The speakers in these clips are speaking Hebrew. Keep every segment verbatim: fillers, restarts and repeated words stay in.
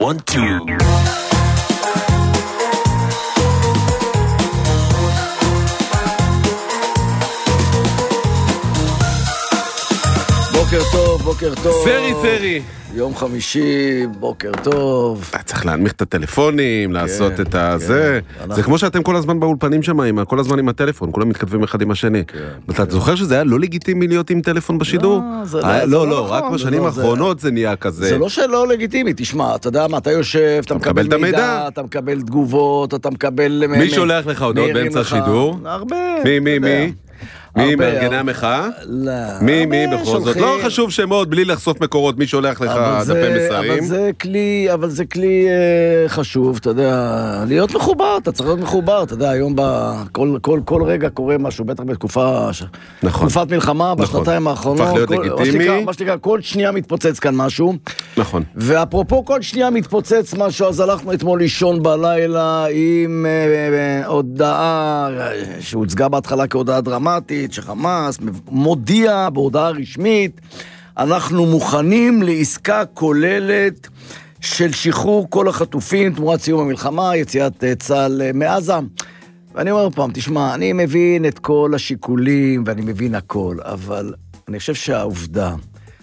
one, two. בוקר טוב, בוקר טוב. סרי, סרי. יום חמישי, בוקר טוב. אתה צריך להנמיך את הטלפונים, לעשות את הזה. זה כמו שאתם כל הזמן באולפנים שם, כל הזמן עם הטלפון, כולם מתכתבים אחד עם השני. אתה זוכר שזה היה לא לגיטימי להיות עם טלפון בשידור? לא, לא, רק בשנים האחרונות זה נהיה כזה. זה לא שלא לגיטימי, תשמע, אתה יודע מה, אתה יושב, אתה מקבל מידע, אתה מקבל תגובות, אתה מקבל... מי שולח לך הודעות באמצע השידור? הרבה. מי, מי, מי? מי מארגני המחאה? לא. מי, מי בכל זאת? לא חשוב שמות, בלי לחשוף מקורות, מי שולח לך דפי מסרים? אבל זה כלי, אבל זה כלי חשוב, אתה יודע, להיות מחובר, אתה צריך להיות מחובר, אתה יודע, היום כל רגע קורה משהו, בטח בתקופה, תקופת מלחמה, בשנתיים האחרונות, מה שנקרא, כל שנייה מתפוצץ כאן משהו. נכון. ואפרופו כל שנייה מתפוצץ משהו, אז הלכנו אתמול לישון בלילה עם הודעה שהוצגה בהתחלה כהודעה דרמטית, שחמאס מודיע בהודעה רשמית, אנחנו מוכנים לעסקה כוללת של שחרור כל החטופים תמורת סיום המלחמה, יציאת צה"ל מעזה. ואני אומר פעם, תשמע, אני מבין את כל השיקולים ואני מבין הכל, אבל אני חושב שהעובדה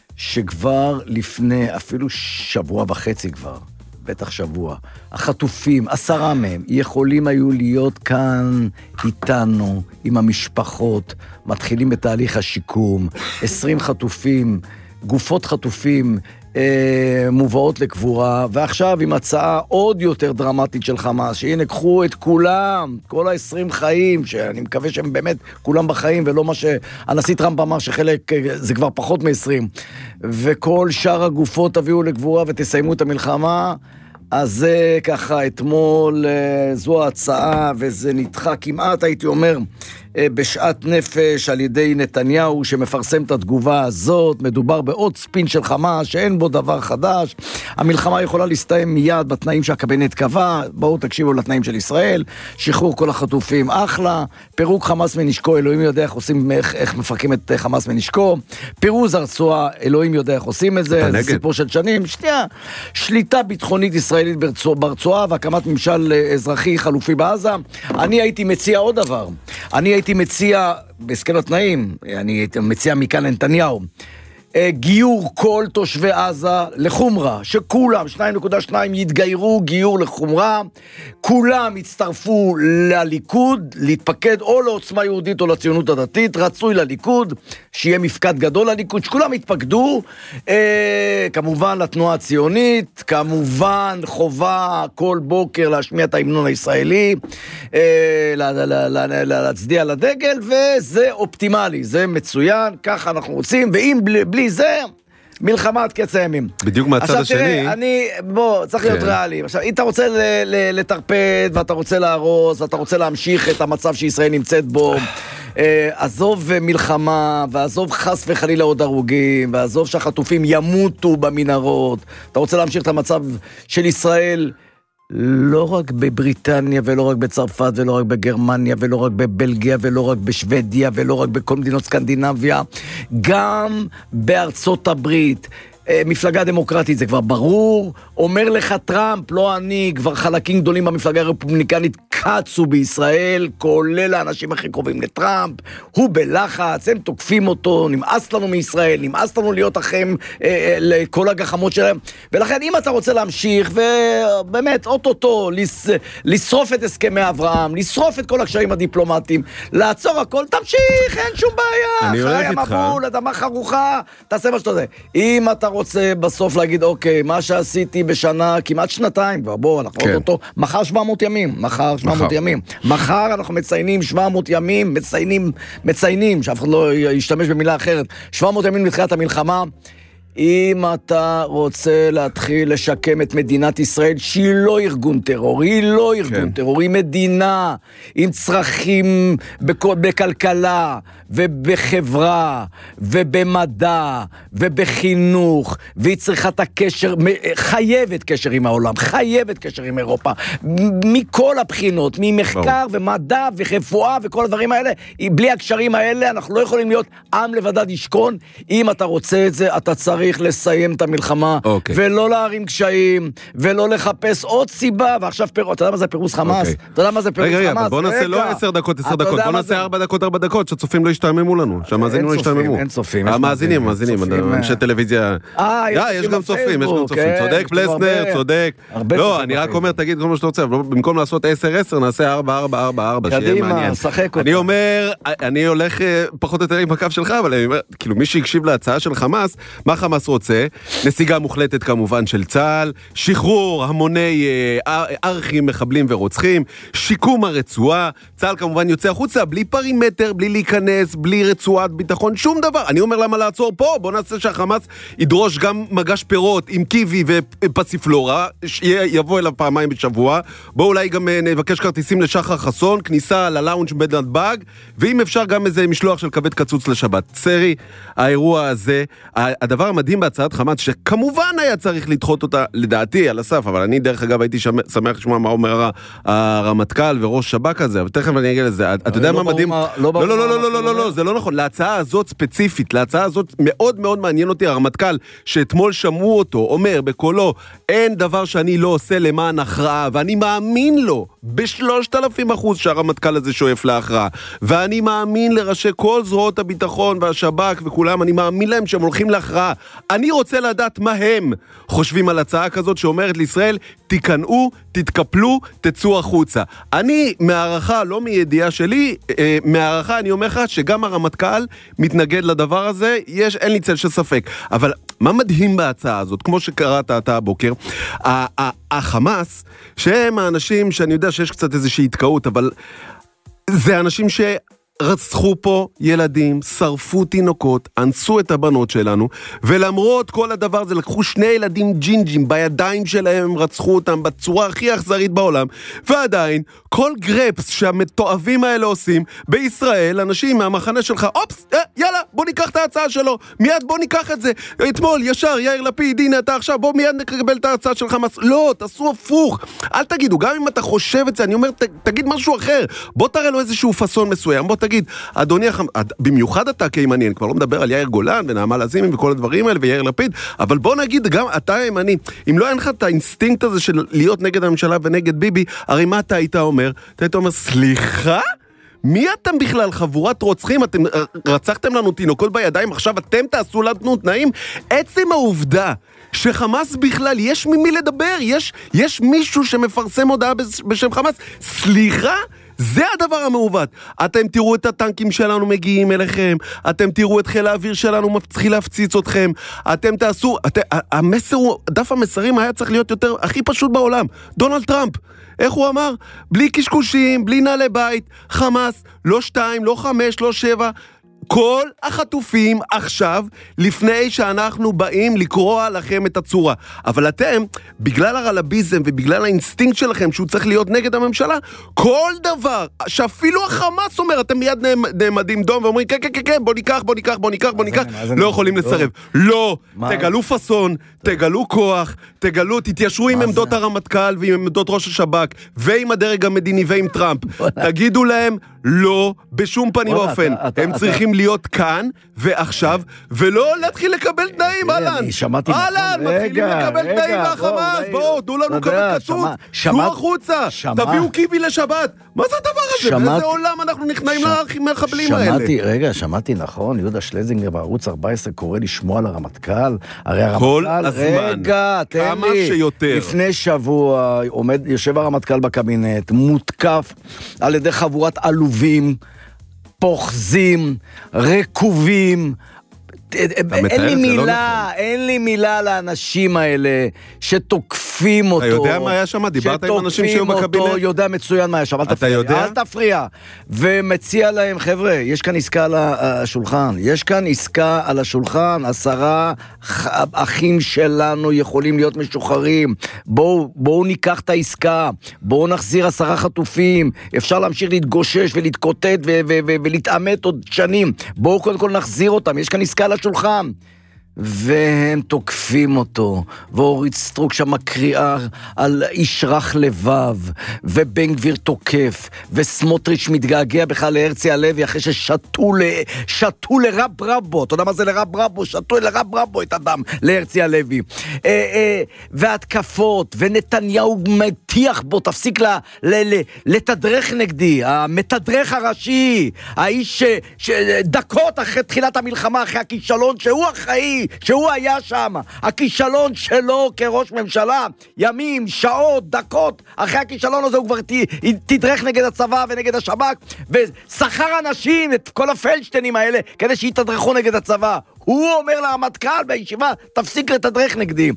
שכבר לפני אפילו שבוע וחצי כבר, בטח שבוע, החטופים, עשרה מהם, יכולים היו להיות כאן איתנו, עם המשפחות, מתחילים בתהליך השיקום, עשרים חטופים, גופות חטופים, אה, מובאות לקבורה, ועכשיו עם הצעה עוד יותר דרמטית של חמאס, שהנה קחו את כולם, כל ה-עשרים חיים, שאני מקווה שהם באמת כולם בחיים, ולא מה שהנשיא טראמפ אמר שחלק זה כבר פחות מ-עשרים, וכל שאר הגופות תביאו לקבורה ותסיימו את המלחמה. אז זה ככה אתמול, זו ההצעה, וזה נדחה כמעט, הייתי אומר, בשעת נפש על ידי נתניהו שמפרסם את התגובה הזאת. מדובר בעוד ספין של חמאס שאין בו דבר חדש. המלחמה יכולה להסתיים מיד בתנאים שהקבינט קבע. בואו תקשיבו לתנאים של ישראל, שחרור כל החטופים אחלה, פירוק חמאס מנשקו, אלוהים יודע איך עושים, איך, איך מפרקים את חמאס מנשקו, פירוז הרצועה, אלוהים יודע איך עושים את זה, זה סיפור של שנים. שנייה, שליטה ביטחונית ישראלית ברצועה והקמת ממשל אזרחי חלופי בעזה. אני הייתי מציע עוד דבר, אני הייתי מציע, בהסכם התנאים, אני הייתי מציע מכאן לנתניהו, גיור כל תושבי עזה לחומרה, שכולם, שניים נקודה שתיים, יתגיירו גיור לחומרה, כולם יצטרפו לליכוד, להתפקד או לעוצמה יהודית או לציונות הדתית, רצוי לליכוד, שיהיה מפקד גדול לליכוד, שכולם יתפקדו, אה, כמובן לתנועה הציונית, כמובן חובה כל בוקר להשמיע את ההמנון הישראלי, אה, לה, לה, לה, לה, להצדיע לדגל, וזה אופטימלי, זה מצוין, ככה אנחנו רוצים, ואם בלי, בלי זה, מלחמה עד קץ הימים. בדיוק מהצד עכשיו, השני. תראה, אני, בוא, צריך להיות ריאלי. עכשיו, אם אתה רוצה ל- ל- לטרפד, ואתה רוצה להרוס, ואתה רוצה להמשיך את המצב שישראל נמצאת בו, אה, עזוב מלחמה, ועזוב חס וחלילה עוד הרוגים, ועזוב שהחטופים ימותו במנהרות, אתה רוצה להמשיך את המצב של ישראל, לא רק בבריטניה, ולא רק בצרפת, ולא רק בגרמניה, ולא רק בבלגיה, ולא רק בשוודיה, ולא רק בכל מדינות סקנדינביה, גם בארצות הברית. מפלגה דמוקרטית, זה כבר ברור. אומר לך טראמפ, לא אני, כבר חלקים גדולים במפלגה הרפובליקנית קצו בישראל, כולל האנשים הכי קרובים לטראמפ. הוא בלחץ, הם תוקפים אותו, נמאס לנו מישראל, נמאס לנו להיות אחים אה, אה, לכל הגחמות שלהם. ולכן אם אתה רוצה להמשיך, ובאמת, אוטוטו, לס, לשרוף את הסכמי אברהם, לשרוף את כל הקשרים הדיפלומטיים, לעצור הכל, תמשיך, אין שום בעיה. אני הולך איתך. המבול, אדמה חרוכה, תעשה מה שאתה יודע. אם אתה רוצה בסוף להגיד, אוקיי, מה שעשיתי בשנה, כמעט שנתיים, כבר בואו, אנחנו עוד אותו, מחר שבע מאות ימים, מחר שבע מאות ימים, מחר אנחנו מציינים שבע מאות ימים, מציינים, מציינים, שאף אחד לא ישתמש במילה אחרת, שבע מאות ימים מתחילת המלחמה. אם אתה רוצה להתחיל לשקם את מדינת ישראל, שהיא לא ארגון טרור, היא לא ארגון כן. טרור, היא מדינה עם צרכים בכלכלה, ובחברה, ובמדע, ובחינוך, והיא צריכה את הקשר, חייבת קשר עם העולם, חייבת קשר עם אירופה, מכל הבחינות, ממחקר ומדע ורפואה וכל הדברים האלה, בלי הקשרים האלה אנחנו לא יכולים להיות עם לבדד ישכון. אם אתה רוצה את זה, אתה צריך לסיים את המלחמה, okay. ולא להרים קשיים, ולא לחפש עוד סיבה, ועכשיו פירוס, אתה יודע מה זה פירוס חמאס? Okay. אתה יודע מה זה פירוס רגע, חמאס? רגע, בוא נעשה לא עשר דקות, עשר דקות, בוא נעשה ארבע דקות, ארבע דקות, שהצופים לא ישתעממו לנו, שהמאזינים לא ישתעממו. אין צופים. המאזינים, המאזינים, אנשי טלוויזיה. יש גם צופים, יש גם צופים. צודק פלסנר, צודק. לא, אני רק אומר, תגיד כל מה שאתה רוצה, במקום לעשות עשר עשר, נעשה ארבע ארבע ארבע ארבע, שיהיה מעניין. אני אומר, אני הולך פחות או יותר עם הקו שלך, אבל אני אומר, כאילו מי שהקשיב להצעה של חמאס, מה חמאס רוצה? נסיגה מוחלטת כמובן של צה"ל, שחרור המוני ארכים, מחבלים ורוצחים, שיקום הרצועה, צה"ל כמובן יוצא החוצה, בלי פרימטר, בלי להיכנס, בלי רצועת ביטחון, שום דבר. אני אומר למה לעצור פה? בוא נעשה שהחמאס ידרוש גם מגש פירות עם קיווי ופסיפלורה, יבוא אליו פעמיים בשבוע, בוא אולי גם נבקש כרטיסים לשחר חסון, כניסה ללאונג' בנתב"ג, ואם אפשר גם איזה משלוח של כבד קצוץ לשבת. סרי, האירוע הזה, הדבר המדהים בהצעת חמאס, שכמובן היה צריך לדחות אותה, לדעתי, על הסף, אבל אני דרך אגב הייתי שמח לשמוע מה אומר הרמטכ"ל וראש שב"כ הזה, אבל תכף אני אגיד לזה, אתה יודע מה מדהים? לא, לא, לא, לא, לא, לא, לא, זה לא נכון, להצעה הזאת ספציפית, להצעה הזאת מאוד מאוד מעניין אותי, הרמטכ"ל, שאתמול שמעו אותו, אומר בקולו, אין דבר שאני לא עושה למען הכרעה, ואני מאמין לו, בשלושת אלפים אחוז שהרמטכ"ל הזה שואף להכרעה, ואני מאמין לראשי כל זרועות הביטחון והשב"כ וכולם, אני מאמין להם שהם הולכים להכרעה. אני רוצה לדעת מה הם חושבים על הצעה כזאת שאומרת לישראל, תיכנעו, תתקפלו, תצאו החוצה. אני מהערכה, לא מידיעה שלי, אה, מהערכה אני אומר לך שגם הרמטכ"ל מתנגד לדבר הזה, יש, אין לי צל של ספק. אבל מה מדהים בהצעה הזאת, כמו שקראת אתה הבוקר, החמאס, שהם האנשים שאני יודע שיש קצת איזושהי התקעות, אבל זה אנשים ש... רצחו פה ילדים, שרפו תינוקות, אנסו את הבנות שלנו, ולמרות כל הדבר הזה, לקחו שני ילדים ג'ינג'ים, בידיים שלהם הם רצחו אותם בצורה הכי אכזרית בעולם, ועדיין, כל גרפס שהמתועבים האלה עושים, בישראל, אנשים מהמחנה שלך, אופס, אה, יאללה, בוא ניקח את ההצעה שלו, מיד בוא ניקח את זה, אתמול, ישר, יאיר לפיד, הנה אתה עכשיו, בוא מיד נקבל את ההצעה שלך, לא, תעשו הפוך, אל תגידו, גם אם אתה חושב את זה, אני אומר, ת, תגיד משהו אחר, בוא תראה לו איזשהו פסון מסוים, בוא תגיד, אדוני, במיוחד אתה כימני, אני כבר לא מדבר על יאיר גולן ונעמה לזימי וכל הדברים האלה ויאיר לפיד, אבל בוא נגיד גם אתה ימני, אם לא אין לך את האינסטינקט הזה של להיות נגד הממשלה ונגד ביבי, הרי מה אתה היית אומר? אתה היית אומר, סליחה? מי אתם בכלל? חבורת רוצחים? אתם רצחתם לנו תינוקות בידיים, עכשיו אתם תעשו לנו תנאים? עצם העובדה שחמאס בכלל, יש ממי לדבר, יש, יש מישהו שמפרסם הודעה בשם חמאס, סליחה? זה הדבר המעוות. אתם תראו את הטנקים שלנו מגיעים אליכם, אתם תראו את חיל האוויר שלנו מתחיל להפציץ אתכם, אתם תעשו, את, המסר, דף המסרים היה צריך להיות יותר, הכי פשוט בעולם. דונלד טראמפ, איך הוא אמר? בלי קשקושים, בלי נעלי בית, חמאס, לא שתיים, לא חמש, לא שבע, כל החטופים עכשיו, לפני שאנחנו באים לקרוא לכם את הצורה. אבל אתם, בגלל הרלביזם ובגלל האינסטינקט שלכם שהוא צריך להיות נגד הממשלה, כל דבר שאפילו החמאס אומר, אתם מיד נעמדים דום ואומרים, כן, כן, כן, כן, בוא ניקח, בוא ניקח, בוא ניקח, בוא ניקח, לא יכולים לסרב. לא, תגלו פסון, תגלו כוח, תגלו, תתיישרו עם עמדות הרמטכ"ל ועם עמדות ראש השב"כ ועם הדרג המדיני ועם טראמפ. תגידו להם, לא, בשום פנים ואופן. הם צריכים להיות כאן ועכשיו, ולא להתחיל לקבל תנאים, אהלן. אהלן, מתחילים לקבל תנאים מהחמאס, בואו, תנו לנו כבד קצוץ, תנו החוצה, תביאו קיבי לשבת. מה זה הדבר הזה? באיזה עולם אנחנו נכנעים למחבלים האלה? שמעתי, רגע, שמעתי נכון, יהודה שלזינגר בערוץ ארבע עשרה קורא לשמוע לרמטכ"ל, הרי הרמטכ"ל, רגע, תן לי, לפני שבוע עומד, יושב הרמטכ"ל בקבינט, מותקף על ידי חבורת עלובים, פוחזים, רקובים, אין לי מילה, אין לי מילה לאנשים האלה שתוקפים אותו. אתה יודע מה היה שם? דיברת עם אנשים שהיו בקבינט? יודע מצוין מה היה שם, אל תפריע. אל תפריע. ומציע להם, חבר'ה, יש כאן עסקה על השולחן. יש כאן עסקה על השולחן. עשרה אחים שלנו יכולים להיות משוחררים. בואו, בואו ניקח את העסקה. בואו נחזיר עשרה חטופים. אפשר להמשיך להתגושש ולהתקוטט ולהתאמת עוד שנים. בואו קודם כל נחזיר אותם. יש כאן עסקה על השולחן. והם תוקפים אותו, ואורית סטרוק שם מקריאה על איש רך לבב, ובן גביר תוקף, וסמוטריץ' מתגעגע בכלל להרצי הלוי, אחרי ששתו ל... שתו לרב רבו, אתה יודע מה זה לרב רבו? שתו לרב רבו את הדם, להרצי הלוי. אה, אה, והתקפות, ונתניהו מתיח בו, תפסיק ל... ל... ל... לתדרך נגדי, המתדרך הראשי, האיש ש... ש... דקות אחרי תחילת המלחמה, אחרי הכישלון שהוא אחראי, שהוא היה שם, הכישלון שלו כראש ממשלה, ימים, שעות, דקות, אחרי הכישלון הזה הוא כבר תדרך נגד הצבא ונגד השב"כ, ושכר אנשים, את כל הפלשטנים האלה, כדי שיתדרכו נגד הצבא. הוא אומר לרמטכ"ל בישיבה, תפסיק לתדרך נגדי.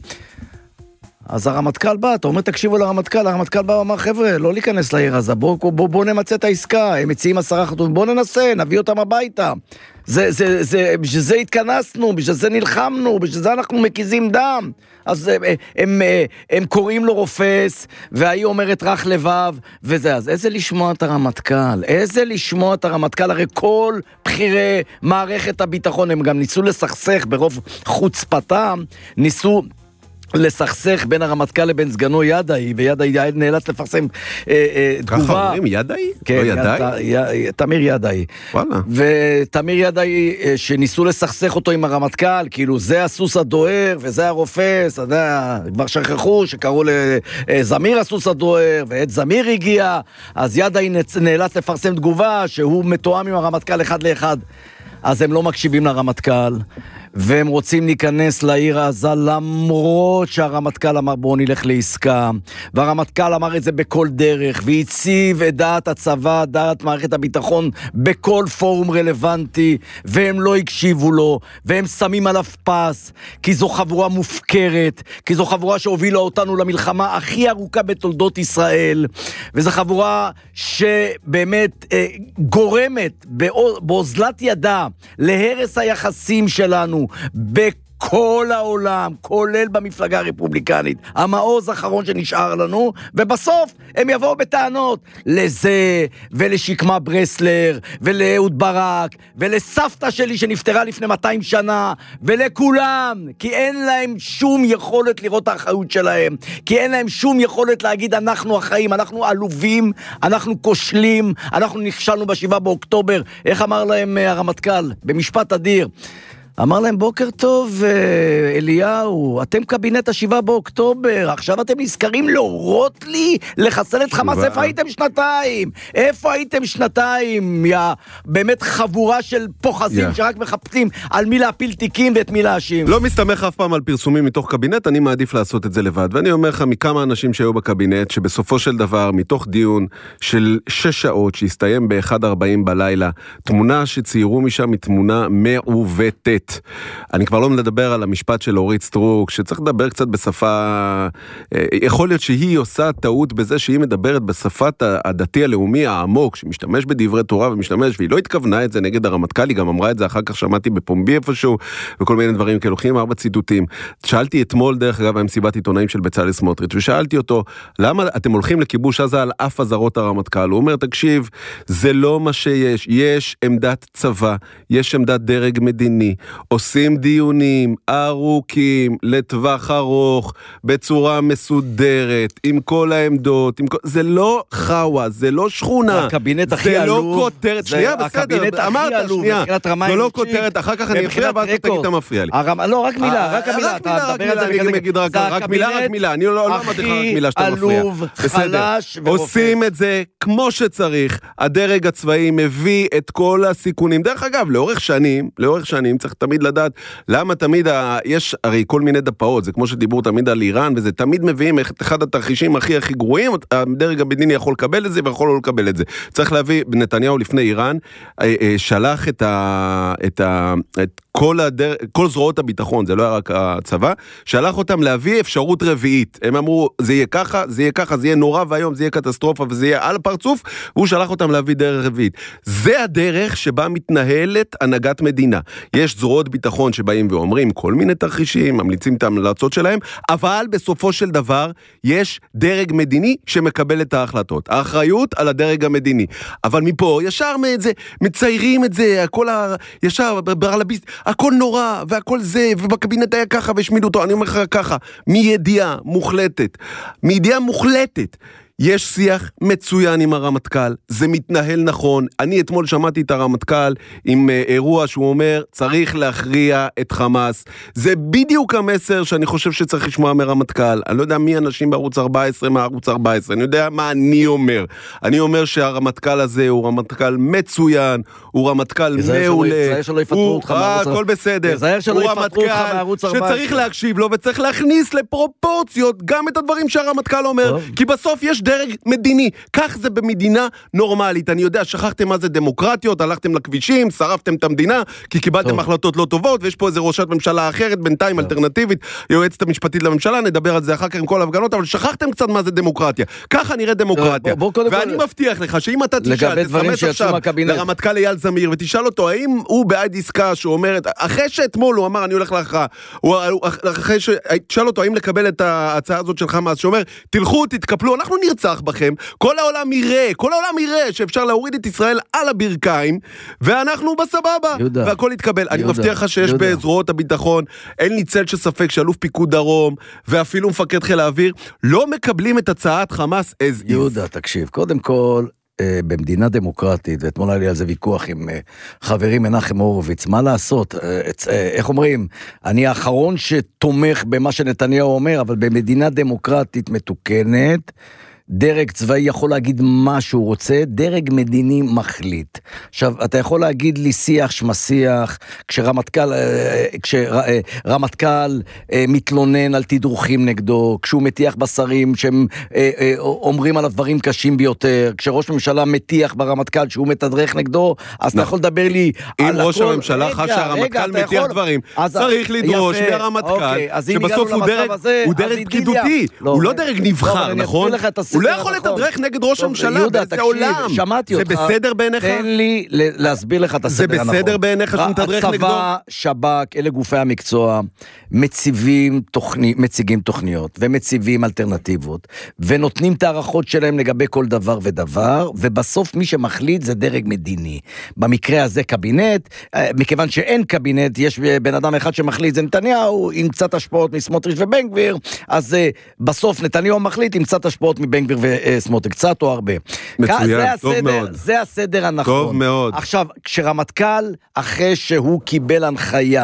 אז הרמטכ"ל בא, אתה אומר תקשיבו לרמטכ"ל, הרמטכ"ל בא ואמר חבר'ה, לא להיכנס לעיר הזה, בואו בוא, בוא נמצא את העסקה, הם מציעים עשרה חטופים, בואו ננסה, נביא אותם הביתה. זה, זה, זה, בשביל זה התכנסנו, בשביל זה נלחמנו, בשביל זה אנחנו מקיזים דם. אז הם, הם, הם קוראים לו רופס, והיא אומרת רך לבב, וזה, אז איזה לשמוע את הרמטכ"ל? איזה לשמוע את הרמטכ"ל? הרי כל בחירי מערכת הביטחון, הם גם ניסו לסכסך ברוב חוצפתם, ניסו לסכסך בין הרמטכ"ל לבין סגנו ידעי, וידעי נאלץ לפרסם אה, אה, תגובה. ככה אומרים ידעי? כן, לא ידעי? י, י, תמיר ידעי. וואלה. ותמיר ידעי, אה, שניסו לסכסך אותו עם הרמטכ"ל, כאילו זה הסוס הדוהר, וזה הרופס, אתה יודע, כבר שכחו שקראו לזמיר הסוס הדוהר, ועת זמיר הגיע, אז ידעי נאלץ לפרסם תגובה, שהוא מתואם עם הרמטכ"ל אחד לאחד. אז הם לא מקשיבים לרמטכ"ל, והם רוצים להיכנס לעיר עזה, למרות שהרמטכ"ל אמר בואו נלך לעסקה, והרמטכ"ל אמר את זה בכל דרך, והציב את דעת הצבא, דעת מערכת הביטחון, בכל פורום רלוונטי, והם לא הקשיבו לו, והם שמים עליו פס, כי זו חבורה מופקרת, כי זו חבורה שהובילה אותנו למלחמה הכי ארוכה בתולדות ישראל, וזו חבורה שבאמת אה, גורמת באוזלת ידה להרס היחסים שלנו בכל העולם, כולל במפלגה הרפובליקנית, המעוז האחרון שנשאר לנו, ובסוף הם יבואו בטענות לזה ולשקמה ברסלר ולאהוד ברק ולסבתא שלי שנפטרה לפני מאתיים שנה ולכולם, כי אין להם שום יכולת לראות האחריות שלהם, כי אין להם שום יכולת להגיד אנחנו אחראים, אנחנו עלובים, אנחנו כושלים, אנחנו נכשלנו בשבעה באוקטובר. איך אמר להם הרמטכ"ל במשפט אדיר? אמר להם בוקר טוב אליהו, אתם קבינט השבעה באוקטובר, עכשיו אתם נזכרים להורות לי לחסל את חמאס. איפה הייתם שנתיים? איפה הייתם שנתיים? יא, באמת חבורה של פוחזים yeah. שרק מחפשים על מי להפיל תיקים ואת מי להאשים. לא מסתמך אף פעם על פרסומים מתוך קבינט, אני מעדיף לעשות את זה לבד, ואני אומר לך מכמה אנשים שהיו בקבינט, שבסופו של דבר מתוך דיון של שש שעות שהסתיים ב-אחת ארבעים בלילה, תמונה שציירו משם היא תמונה מעוותת. אני כבר לא מדבר על המשפט של אורית סטרוק, שצריך לדבר קצת בשפה, יכול להיות שהיא עושה טעות בזה שהיא מדברת בשפת הדתי הלאומי העמוק, שמשתמש בדברי תורה ומשתמש, והיא לא התכוונה את זה נגד הרמטכ"ל, היא גם אמרה את זה אחר כך, שמעתי בפומבי איפשהו, וכל מיני דברים כאלו, לוקחים ארבע ציטוטים. שאלתי אתמול, דרך אגב, המסיבת עיתונאים של בצלאל סמוטריץ', ושאלתי אותו, למה אתם הולכים לכיבוש עזה על אף אזהרות הרמטכ"ל? הוא אומר, תקשיב, זה לא מה שיש, יש עמדת צבא, יש עמדת דרג מדיני, עושים דיונים ארוכים לטווח ארוך בצורה מסודרת עם כל העמדות, עם כל... זה לא חווה, זה לא שכונה, הקבינט הכי זה עלוב, לא כותרת, שנייה בסדר, אמרת שנייה, זה לא כותרת, אחר כך אני אפריע ואז תגיד אתה מפריע לי. לא, רק מילה, רק מילה, רק מילה, רק מילה, אני אגיד רק מילה, רק מילה, אני לא אמרתי לך רק מילה שאתה מפריע. עלוב, חלש ורופא. עושים את זה כמו שצריך, הדרג הצבאי מביא את כל הסיכונים, דרך אגב, לאורך שנים, לאורך שנים צריך תמיד לדעת למה תמיד, ה... יש הרי כל מיני דפאות, זה כמו שדיברו תמיד על איראן, וזה תמיד מביאים את אחד התרחישים הכי הכי גרועים, הדרג המדיני יכול לקבל את זה, ויכול לא לקבל את זה. צריך להביא, נתניהו לפני איראן, שלח את ה... את ה... את כל, הדר... כל זרועות הביטחון, זה לא היה רק הצבא, שלח אותם להביא אפשרות רביעית. הם אמרו, זה יהיה ככה, זה יהיה ככה, זה יהיה נורא והיום, זה יהיה קטסטרופה, וזה יהיה על הפרצוף, והוא שלח אותם להביא דרך רביעית. זה הדרך שבה מתנהלת הנהגת מדינה. יש זרועות ביטחון שבאים ואומרים כל מיני תרחישים, ממליצים את ההמלצות שלהם, אבל בסופו של דבר, יש דרג מדיני שמקבל את ההחלטות. האחריות על הדרג המדיני. אבל מפה, ישר מזה, מציירים את זה, הכל ה... ישר, ברלביסט, הכל נורא, והכל זה, ובקבינט היה ככה, והשמידו אותו, אני אומר לך ככה, מידיעה מוחלטת, מידיעה מוחלטת, יש שיח מצוין עם הרמטכ"ל, זה מתנהל נכון, אני אתמול שמעתי את הרמטכ"ל עם אירוע שהוא אומר, צריך להכריע את חמאס, זה בדיוק המסר שאני חושב שצריך לשמוע מרמטכ"ל, אני לא יודע מי אנשים בערוץ ארבע עשרה מערוץ ארבע עשרה, אני יודע מה אני אומר, אני אומר שהרמטכ"ל הזה הוא רמטכ"ל מצוין, הוא רמטכ"ל מעולה, הוא הכל בסדר, הוא רמטכ"ל שצריך להקשיב לו וצריך להכניס לפרופורציות גם את הדברים שהרמטכ"ל אומר, כי בסוף יש דרג מדיני, כך זה במדינה נורמלית, אני יודע, שכחתם מה זה דמוקרטיות, הלכתם לכבישים, שרפתם את המדינה, כי קיבלתם החלטות לא טובות, ויש פה איזה ראשת ממשלה אחרת, בינתיים אלטרנטיבית, יועצת המשפטית לממשלה, נדבר על זה אחר כך עם כל ההפגנות, אבל שכחתם קצת מה זה דמוקרטיה, ככה נראה דמוקרטיה, ואני מבטיח לך, שאם אתה תשאל, תסמס עכשיו לרמטכ"ל אייל זמיר, ותשאל אותו, האם הוא בעד עסקה שאומרת, אחרי שאתמול הוא אמר, אני הולך להכרעה, אחרי שתשאל אותו, האם לקבל את ההצעה הזאת של חמאס, שאומר, תלכו, תתקפלו, אנחנו נרצח בכם, כל העולם יראה, כל העולם יראה שאפשר להוריד את ישראל על הברכיים, ואנחנו בסבבה, יהודה, והכל יתקבל. יהודה, אני מבטיח לך שיש יהודה. בזרועות הביטחון, אין לי צל שספק שאלוף פיקוד דרום, ואפילו מפקד חיל האוויר, לא מקבלים את הצעת חמאס as is. יהודה, תקשיב, קודם כל, במדינה דמוקרטית, ואתמול היה לי על זה ויכוח עם חברי מנחם הורוביץ, מה לעשות? איך אומרים? אני האחרון שתומך במה שנתניהו אומר, אבל במדינה דמוקרטית מתוקנת, דרג צבאי יכול להגיד מה שהוא רוצה, דרג מדיני מחליט. עכשיו, אתה יכול להגיד לי שיח שמשיח, כשרמטכ"ל, כשרמטכ"ל מתלונן על תדרוכים נגדו, כשהוא מטיח בשרים שהם אומרים עליו דברים קשים ביותר, כשראש ממשלה מטיח ברמטכ"ל שהוא מתדרך נגדו, אז אתה יכול לדבר לי על הכל. אם ראש הממשלה חש שהרמטכ"ל מטיח דברים, צריך לדרוש מהרמטכ"ל, שבסוף הוא דרג פקידותי, הוא לא דרג נבחר, נכון? הוא לא יכול לתדרך נגד ראש הממשלה, זה עולם. זה בסדר בעיניך? תן לי להסביר לך את הסדר הנכון. זה בסדר בעיניך שנתדרך נגדו? הצבא, שב"כ, אלה גופי המקצוע, מציבים מציגים תוכניות, ומציבים אלטרנטיבות, ונותנים את הערכות שלהם לגבי כל דבר ודבר, ובסוף מי שמחליט זה דרג מדיני. במקרה הזה קבינט, מכיוון שאין קבינט, יש בן אדם אחד שמחליט, זה נתניהו, עם קצת השפעות מסמוטריץ' ובן גביר, אז בסוף נתניהו מחליט עם קצת השפעות מבן גביר וסמוטריץ', קצת או הרבה. מצוין, טוב מאוד. זה הסדר הנכון. טוב מאוד. עכשיו, כשרמטכ"ל, אחרי שהוא קיבל הנחיה,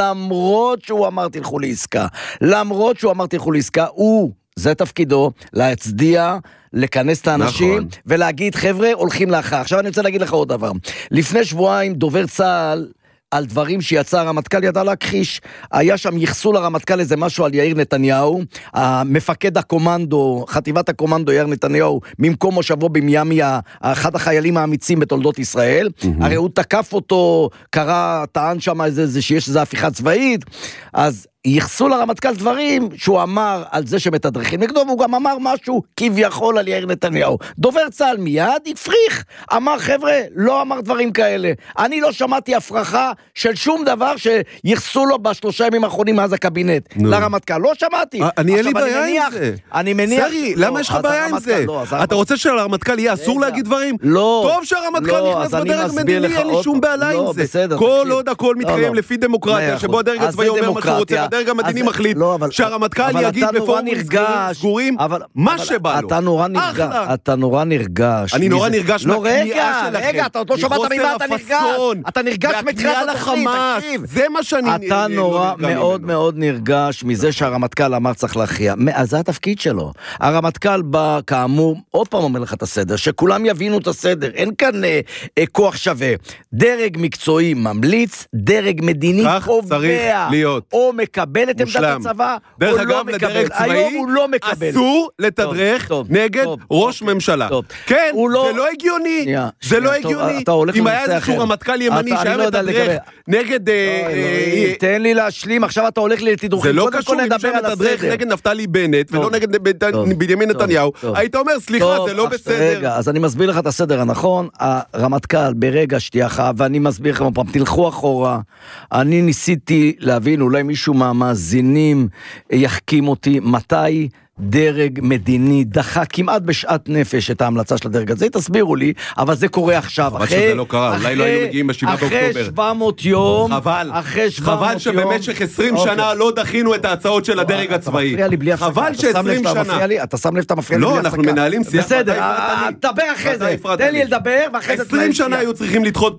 למרות שהוא אמר תלכו לעסקה, למרות שהוא אמר תלכו לעסקה, הוא, זה תפקידו, להצדיע, לכנס את האנשים, נכון. ולהגיד, חבר'ה, הולכים להכרעה. עכשיו אני רוצה להגיד לך עוד דבר. לפני שבועיים, דובר צה"ל, על דברים שיצא הרמטכ"ל ידע להכחיש, היה שם יחסו לרמטכ"ל איזה משהו על יאיר נתניהו, המפקד הקומנדו, חטיבת הקומנדו יאיר נתניהו, ממקום מושבו במיאמי, אחד החיילים האמיצים בתולדות ישראל, mm-hmm. הרי הוא תקף אותו, קרא, טען שם איזה, איזה שיש איזו הפיכה צבאית, אז יחסו לרמטכ"ל דברים שהוא אמר על זה שמתדרכים נגדו, והוא גם אמר משהו כביכול על יאיר נתניהו. דובר צה"ל מיד הפריך, אמר חבר'ה, לא אמר דברים כאלה. אני לא שמעתי הפרחה של שום דבר שיחסו לו בשלושה ימים האחרונים מאז הקבינט. לרמטכ"ל, לא שמעתי. אני אין לי בעיה עם זה. אני מניח... סרי, למה יש לך בעיה עם זה? אתה רוצה שלרמטכ"ל יהיה אסור להגיד דברים? לא. טוב שהרמטכ"ל נכנס בדרג מדיני, אין לי שום בעיה עם זה. כל עוד הכל מתקיים לפי דמוקרטיה, שבו הדרג הצבאי אומר מה שהוא רוצה, שהדרג המדיני מחליט שהרמטכ"ל יגיד בפורומים סגורים מה שבא לו. אתה נורא נרגש, אתה נורא נרגש. אני נורא נרגש מהקריאה שלכם. רגע, אתה עוד לא שמעת ממה אתה נרגש. אתה נרגש מתחילת התוכנית, תקשיב. זה מה שאני נרגש. אתה נורא מאוד מאוד נרגש מזה שהרמטכ"ל אמר צריך להכריע. אז זה התפקיד שלו. הרמטכ"ל בא, כאמור, עוד פעם אומר לך את הסדר, שכולם יבינו את הסדר. אין כאן אה, אה, כוח שווה. דרג מקצועי ממליץ, דרג מדיני קובע, או מקבל את עמדת הצבא, או לא מקבל. היום הוא לא מקבל. אסור לתדרך נגד ראש ממשלה. כן, זה לא הגיוני. זה לא הגיוני. אם היה איזשהו רמטכ"ל ימני שהיה מתדרך נגד... תן לי להשלים, עכשיו אתה הולך לי לתדרוכים. זה לא קשור אם שהיה מתדרך נגד נפתלי בנט, ולא נגד בנימין נתניהו. היית אומר, סליחה, זה לא בסדר. רגע, אז אני מסביר לך את הסדר הנכון. הרמטכ"ל ברגע שתייך, ואני מסביר לכם פעם, תלכו אחורה. אני ניסיתי להבין, אולי מישהו מהמאזינים יחכים אותי, מתי דרג מדיני דחה כמעט בשעת נפש את ההמלצה של הדרג הזה, תסבירו לי, אבל זה קורה עכשיו. אבל שזה לא קרה, אולי לא היו מגיעים בשבעה באוקטובר. אחרי שבע מאות יום, חבל, חבל שבמשך עשרים שנה לא דחינו את ההצעות של הדרג הצבאי. חבל ש-עשרים שנה. אתה שם לב שאתה מפריע לי בלי הפסקה. לא, אנחנו מנהלים שיח. בסדר, תדבר אחרי זה, תן לי לדבר, ואחרי זה עשרים שנה היו צריכים לדחות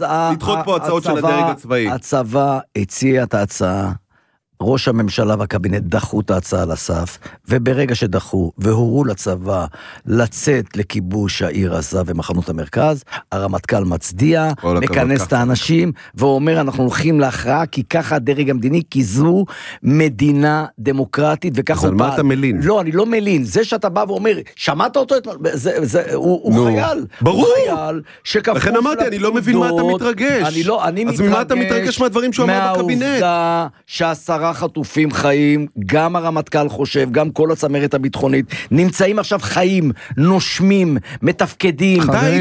פה הצעות של הדרג הצבאי. הצבא הציע את ההצעה, ראש הממשלה והקבינט דחו את ההצעה לסף, וברגע שדחו והורו לצבא לצאת לכיבוש העיר עזה ומחנות המרכז, הרמטכ"ל מצדיע, מכנס את האנשים, ואומר אנחנו הולכים להכרעה, כי ככה הדרג המדיני, כי זו מדינה דמוקרטית, וככה הוא פעל. אז על מה אתה מלין? לא, אני לא מלין, זה שאתה בא ואומר, שמעת אותו? זה, זה, הוא, הוא חייל. ברור. הוא חייל שכפוף לכן אמרתי, אני לא מבין מה אתה מתרגש. אני לא, אני אז ממה אתה מתרגש מהדברים שהוא אמר בקבינט? מהעובדה שהשרה חטופים חיים, גם הרמטכ"ל חושב, גם כל הצמרת הביטחונית, נמצאים עכשיו חיים, נושמים, מתפקדים,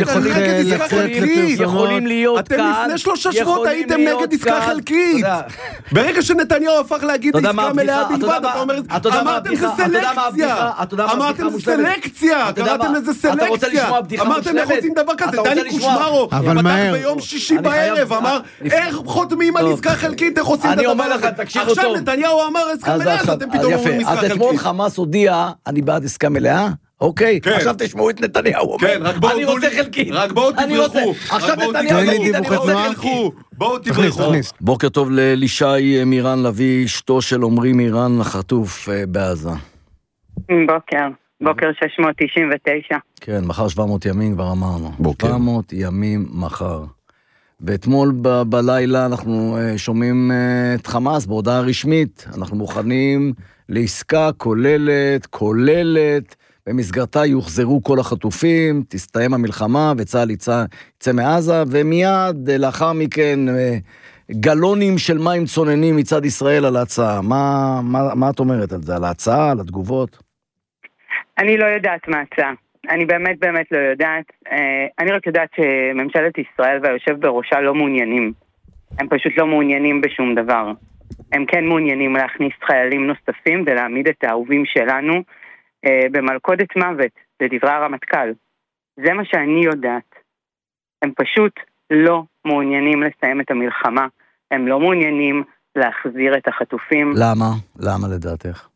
יכולים להיות כאן. אתם לפני שלושה שבועות הייתם נגד עסקה חלקית. ברגע שנתניהו הפך להגיד עסקה מלאה בלבד, אתה אומר, אמרתם זה סלקציה. אמרתם זה סלקציה. קראתם לזה סלקציה. אמרתם איך עושים דבר כזה. דני קושמרו, פתח ביום שישי בערב, אמר, איך חותמים על עסקה חלקית, איך עושים דבר כזה. עכשיו נתניהו אמר עסקה מלאה, אז אתם פתאום אומרים עסקה חלקית. אז אתמול חמאס הודיע, אני בעד עסקה מלאה, אוקיי? עכשיו תשמעו את נתניהו אומר, אני רוצה חלקית. רק בואו תברחו. עכשיו נתניהו יגיד, אני רוצה חלקית. בואו תברחו. בוקר טוב ללישי מירן לוי, אשתו של עמרי מירן החטוף בעזה. בוקר, בוקר שש מאות תשעים ותשע. כן, מחר שבע מאות ימים כבר אמרנו. שבע מאות ימים מחר. ואתמול ב- בלילה אנחנו uh, שומעים uh, את חמאס בהודעה רשמית, אנחנו מוכנים לעסקה כוללת, כוללת, במסגרתה יוחזרו כל החטופים, תסתיים המלחמה וצה"ל יצא, יצא מעזה, ומיד uh, לאחר מכן uh, גלונים של מים צוננים מצד ישראל על ההצעה. מה, מה, מה את אומרת על זה? על ההצעה, על התגובות? אני לא יודעת מה ההצעה. אני באמת באמת לא יודעת. אני רק יודעת שממשלת ישראל והיושב בראשה לא מעוניינים. הם פשוט לא מעוניינים בשום דבר. הם כן מעוניינים להכניס חיילים נוספים ולהעמיד את האהובים שלנו במלכודת מוות, לדברי הרמטכ"ל. זה מה שאני יודעת. הם פשוט לא מעוניינים לסיים את המלחמה. הם לא מעוניינים להחזיר את החטופים. למה? למה לדעתך?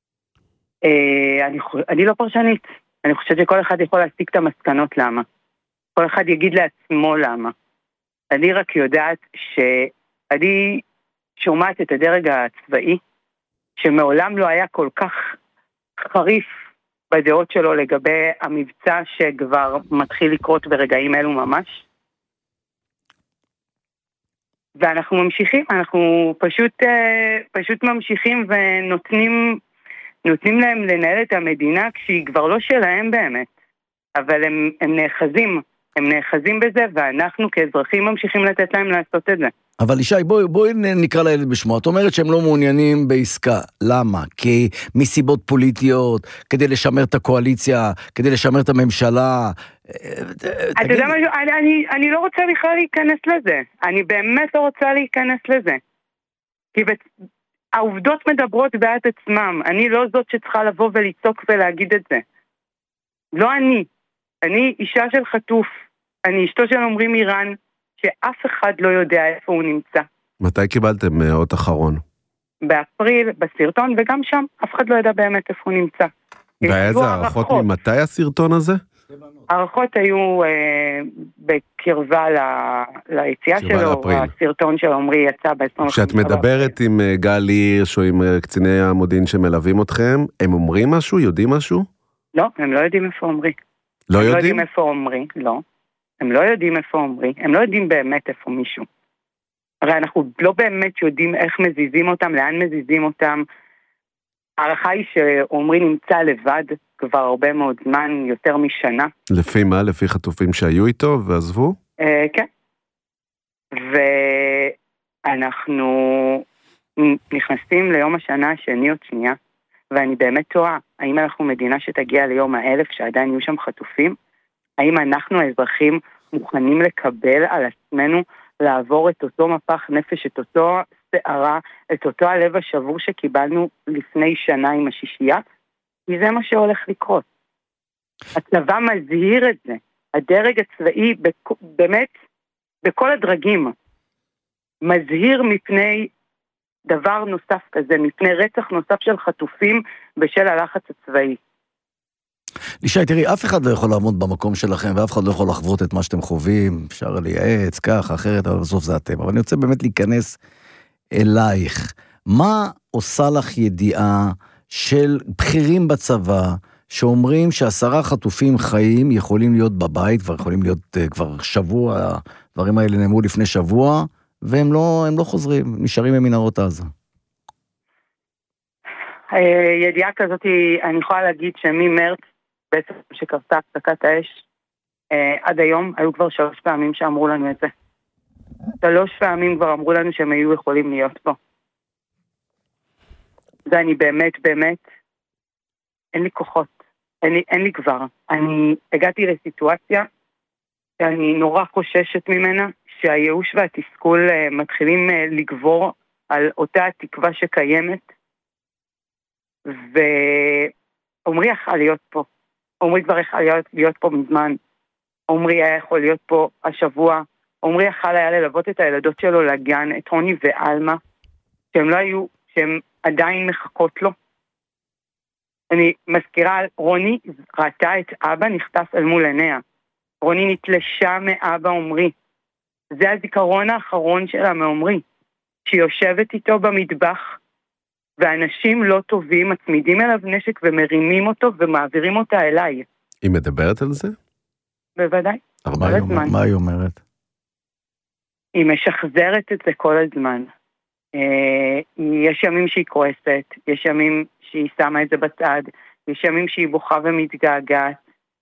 אני, אני לא פרשנית. אני חושבת שכל אחד יכול להסיק את המסקנות למה. כל אחד יגיד לעצמו למה. אני רק יודעת שאני שומעת את הדרג הצבאי, שמעולם לא היה כל כך חריף בדעות שלו לגבי המבצע שכבר מתחיל לקרות ברגעים אלו ממש. ואנחנו ממשיכים, אנחנו פשוט, פשוט ממשיכים ונותנים... נותנים להם לנהל את המדינה כשהיא כבר לא שלהם באמת. אבל הם, הם נאחזים, הם נאחזים בזה, ואנחנו כאזרחים ממשיכים לתת להם לעשות את זה. אבל ישי, בואי, בואי נקרא לילד בשמו. את אומרת שהם לא מעוניינים בעסקה. למה? כי מסיבות פוליטיות, כדי לשמר את הקואליציה, כדי לשמר את הממשלה. אתה יודע מה, אני, אני, אני לא רוצה בכלל להיכנס לזה. אני באמת לא רוצה להיכנס לזה. כי בת... העובדות מדברות בעד עצמם. אני לא זאת שצריכה לבוא ולצעוק ולהגיד את זה. לא אני. אני אישה של חטוף. אני אשתו של עמרי מירן, שאף אחד לא יודע איפה הוא נמצא. מתי קיבלתם אות אחרון? באפריל, בסרטון, וגם שם אף אחד לא ידע באמת איפה הוא נמצא. ואיזה הערכות ממתי הסרטון הזה? הערכות היו אה, בקרבה ל, ליציאה שלו, הסרטון של עומרי יצא ב-עשרים וחמישה. כשאת מדברת עם גל הירש או עם קציני המודיעין שמלווים אתכם, הם אומרים משהו? יודעים משהו? לא, הם לא יודעים איפה עומרי. לא יודעים? הם לא יודעים איפה עומרי, לא. הם לא יודעים איפה עומרי, הם לא יודעים באמת איפה מישהו. הרי אנחנו לא באמת יודעים איך מזיזים אותם, לאן מזיזים אותם. הערכה היא שעומרי נמצא לבד כבר הרבה מאוד זמן, יותר משנה. לפי מה? לפי חטופים שהיו איתו ועזבו? אה, כן. ואנחנו נכנסים ליום השנה השני או שנייה, ואני באמת טועה, האם אנחנו מדינה שתגיע ליום האלף שעדיין יהיו שם חטופים? האם אנחנו האזרחים מוכנים לקבל על עצמנו לעבור את אותו מפח נפש, את אותו שערה, את אותו הלב השבור שקיבלנו לפני שנה עם השישייה? כי זה מה שהולך לקרות. הצבא מזהיר את זה. הדרג הצבאי באמת בכל הדרגים מזהיר מפני דבר נוסף כזה, מפני רצח נוסף של חטופים בשל הלחץ הצבאי. לישי, תראי, אף אחד לא יכול לעמוד במקום שלכם, ואף אחד לא יכול לחוות את מה שאתם חווים, אפשר לייעץ, כך, אחרת, אבל בסוף זה אתם. אבל אני רוצה באמת להיכנס אלייך. מה עושה לך ידיעה של בכירים בצבא, שאומרים שעשרה חטופים חיים יכולים להיות בבית, כבר יכולים להיות uh, כבר שבוע, הדברים האלה נאמרו לפני שבוע, והם לא, הם לא חוזרים, נשארים ממנהרות עזה. ידיעה כזאת, אני יכולה להגיד שממרץ, בעצם שקרתה הפסקת האש, עד היום היו כבר שלוש פעמים שאמרו לנו את זה. שלוש פעמים כבר אמרו לנו שהם היו יכולים להיות פה. ואני באמת, באמת, אין לי כוחות, אין לי, אין לי כבר. אני הגעתי לסיטואציה שאני נורא חוששת ממנה, שהייאוש והתסכול מתחילים לגבור על אותה התקווה שקיימת, ועומרי יכול להיות פה. עומרי כבר יכול להיות, להיות פה מזמן. עומרי היה יכול להיות פה השבוע. עומרי יכול היה ללוות את הילדות שלו לגן, את רוני ואלמה, שהם לא היו, שהם עדיין מחכות לו. אני מזכירה, רוני ראתה את אבא נחטף אל מול עיניה. רוני נתלשה מאבא עומרי. זה הזיכרון האחרון שלה מעומרי. שהיא יושבת איתו במטבח, ואנשים לא טובים מצמידים אליו נשק ומרימים אותו ומעבירים אותה אליי. היא מדברת על זה? בוודאי. מה היא, אומר, מה היא אומרת? היא משחזרת את זה כל הזמן. יש ימים שהיא כועסת, יש ימים שהיא שמה את זה בצד, יש ימים שהיא בוכה ומתגעגעת.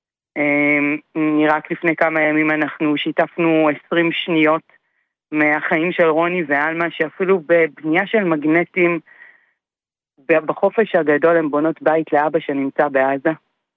רק לפני כמה ימים אנחנו שיתפנו עשרים שניות מהחיים של רוני ואלמה, שאפילו בבנייה של מגנטים, בחופש הגדול הן בונות בית לאבא שנמצא בעזה.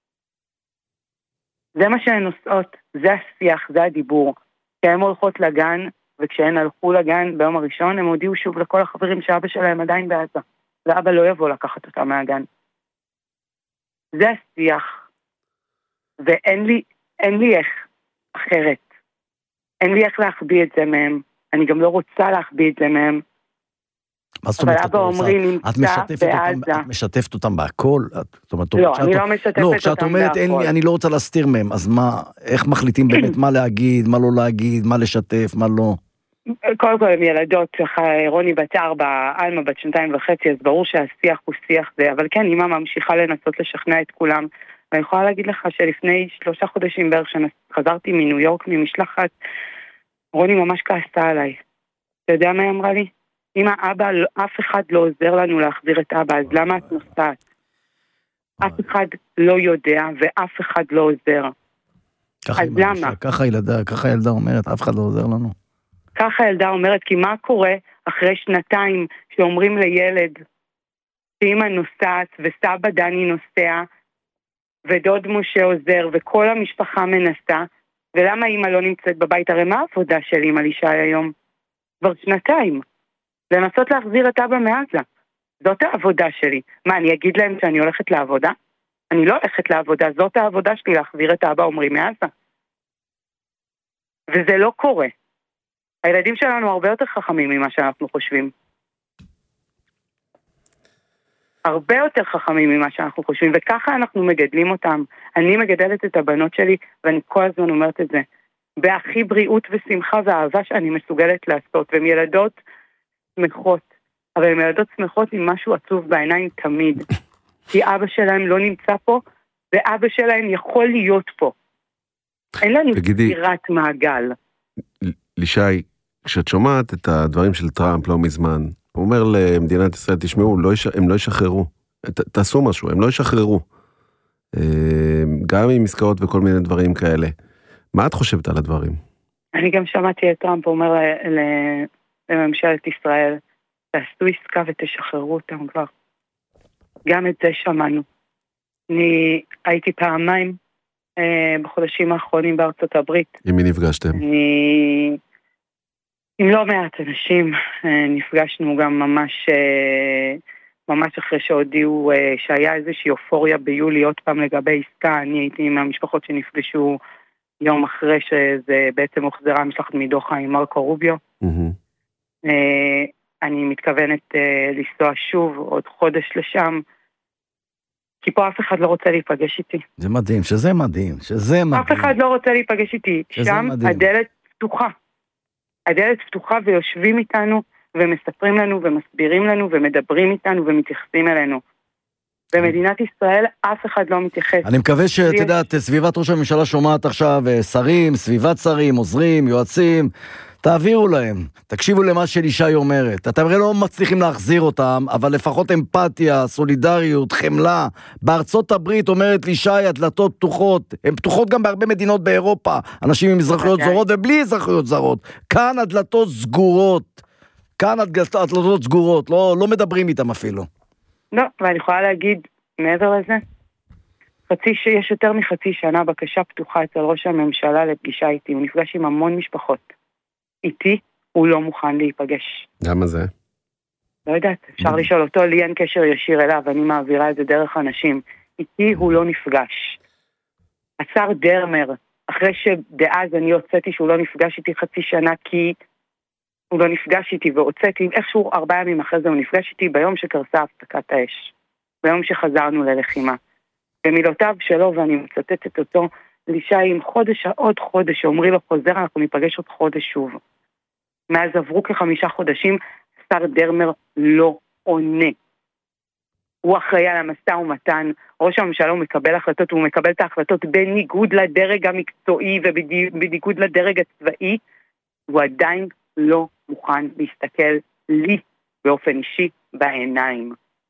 זה מה שהן עושות, זה השיח, זה הדיבור. כשהן הולכות לגן, וכשהן הלכו לגן ביום הראשון, הם הודיעו שוב לכל החברים שאבא שלהם עדיין בעזה. ואבא לא יבוא לקחת אותה מהגן. זה השיח. ואין לי, אין לי איך אחרת. אין לי איך להחביא את זה מהם. אני גם לא רוצה להחביא את זה מהם. אבל אבא עומרי נמצא בעזה. את משתפת אותם בהכל? לא, אני לא משתפת אותם בהכל. לא, כשאת אומרת, אני לא רוצה להסתיר מהם, אז מה, איך מחליטים באמת מה להגיד, מה לא להגיד, מה לשתף, מה לא? קודם כל הם ילדות, רוני בת ארבע, אלמה בת שנתיים וחצי, אז ברור שהשיח הוא שיח זה, אבל כן, אמא ממשיכה לנסות לשכנע את כולם, ואני יכולה להגיד לך שלפני שלושה חודשים בערך שחזרתי מניו יורק ממשלחת, רוני ממש כעסה עליי. אתה יודע מה היא אמרה לי? אמא, אבא, אף אחד לא עוזר לנו להחזיר את אבא, אז למה את נוסעת? אף אחד לא יודע ואף אחד לא עוזר. אז למה? ככה ילדה, ככה ילדה אומרת, אף אחד לא עוזר לנו. ככה ילדה אומרת, כי מה קורה אחרי שנתיים שאומרים לילד שאמא נוסעת וסבא דני נוסע ודוד משה עוזר וכל המשפחה מנסה, ולמה אמא לא נמצאת בבית? הרי מה העבודה של אמא לישי היום? כבר שנתיים. לנסות להחזיר את אבא מעזה. זאת העבודה שלי. מה, אני אגיד להם שאני הולכת לעבודה? אני לא הולכת לעבודה, זאת העבודה שלי להחזיר את אבא עומרי מעזה. וזה לא קורה. הילדים שלנו הרבה יותר חכמים ממה שאנחנו חושבים. הרבה יותר חכמים ממה שאנחנו חושבים, וככה אנחנו מגדלים אותם. אני מגדלת את הבנות שלי, ואני כל הזמן אומרת את זה, בהכי בריאות ושמחה ואהבה שאני מסוגלת לעשות, והן ילדות שמחות, אבל הן ילדות שמחות עם משהו עצוב בעיניים תמיד, כי אבא שלהם לא נמצא פה, ואבא שלהם יכול להיות פה. אין לנו סגירת מעגל. לישי, כשאת שומעת את הדברים של טראמפ לא מזמן, הוא אומר למדינת ישראל, תשמעו, לא יש, הם לא ישחררו, ת, תעשו משהו, הם לא ישחררו. גם עם עסקאות וכל מיני דברים כאלה. מה את חושבת על הדברים? אני גם שמעתי את טראמפ אומר לממשלת ישראל, תעשו עסקה ותשחררו אותם כבר. גם את זה שמענו. אני הייתי פעמיים אה, בחודשים האחרונים בארצות הברית. עם מי נפגשתם? אני... עם לא מעט אנשים. אה, נפגשנו גם ממש, אה, ממש אחרי שהודיעו אה, שהיה איזושהי אופוריה ביולי עוד פעם לגבי עסקה. אני הייתי עם המשפחות שנפגשו יום אחרי שזה בעצם הוחזרה המשלחת מדוחה עם מרקו רוביו. Mm-hmm. אה, אני מתכוונת אה, לנסוע שוב עוד חודש לשם, כי פה אף אחד לא רוצה להיפגש איתי. זה מדהים, שזה מדהים, שזה מדהים. אף אחד לא רוצה להיפגש איתי. שם מדהים. הדלת פתוחה. הדלת פתוחה ויושבים איתנו, ומספרים לנו, ומסבירים לנו, ומדברים איתנו, ומתייחסים אלינו. במדינת ישראל אף אחד לא מתייחס. אני מקווה שאת יודעת, סביבת ראש הממשלה שומעת עכשיו, שרים, סביבת שרים, עוזרים, יועצים, תעבירו להם, תקשיבו למה שלישי אומרת. אתם הרי לא מצליחים להחזיר אותם, אבל לפחות אמפתיה, סולידריות, חמלה. בארצות הברית אומרת לישי, הדלתות פתוחות. הן פתוחות גם בהרבה מדינות באירופה. אנשים עם אזרחיות זרות ובלי אזרחיות זרות. כאן הדלתות סגורות. כאן הדלתות סגורות. לא, לא מדברים איתם אפילו. לא, ואני יכולה להגיד, מעבר לזה, חצי שיש יותר מחצי שנה בקשה פתוחה אצל ראש הממשלה לפגישה איתי. הוא נפגש עם המון משפחות. איתי הוא לא מוכן להיפגש. למה זה? לא יודעת, אפשר לשאול אותו, לי אין קשר ישיר אליו, אני מעבירה את זה דרך אנשים. איתי הוא לא נפגש. השר דרמר, אחרי שדאז אני הוצאתי שהוא לא נפגש איתי חצי שנה, כי הוא לא נפגש איתי, והוצאתי, איכשהו ארבעה ימים אחרי זה הוא נפגש איתי, ביום שקרסה הפסקת האש. ביום שחזרנו ללחימה. במילותיו שלו, ואני מצטטת אותו, לישי עם חודש, עוד חודש, שאומרי לו חוזר, אנחנו ניפגש עוד חודש שוב. מאז עברו כחמישה חודשים, שר דרמר לא עונה. הוא אחראי על המשא ומתן, ראש הממשלה הוא מקבל החלטות, הוא מקבל את ההחלטות בניגוד לדרג המקצועי ובניגוד לדרג הצבאי, הוא עדיין לא מוכן להסתכל לי באופן אישי בעיניים.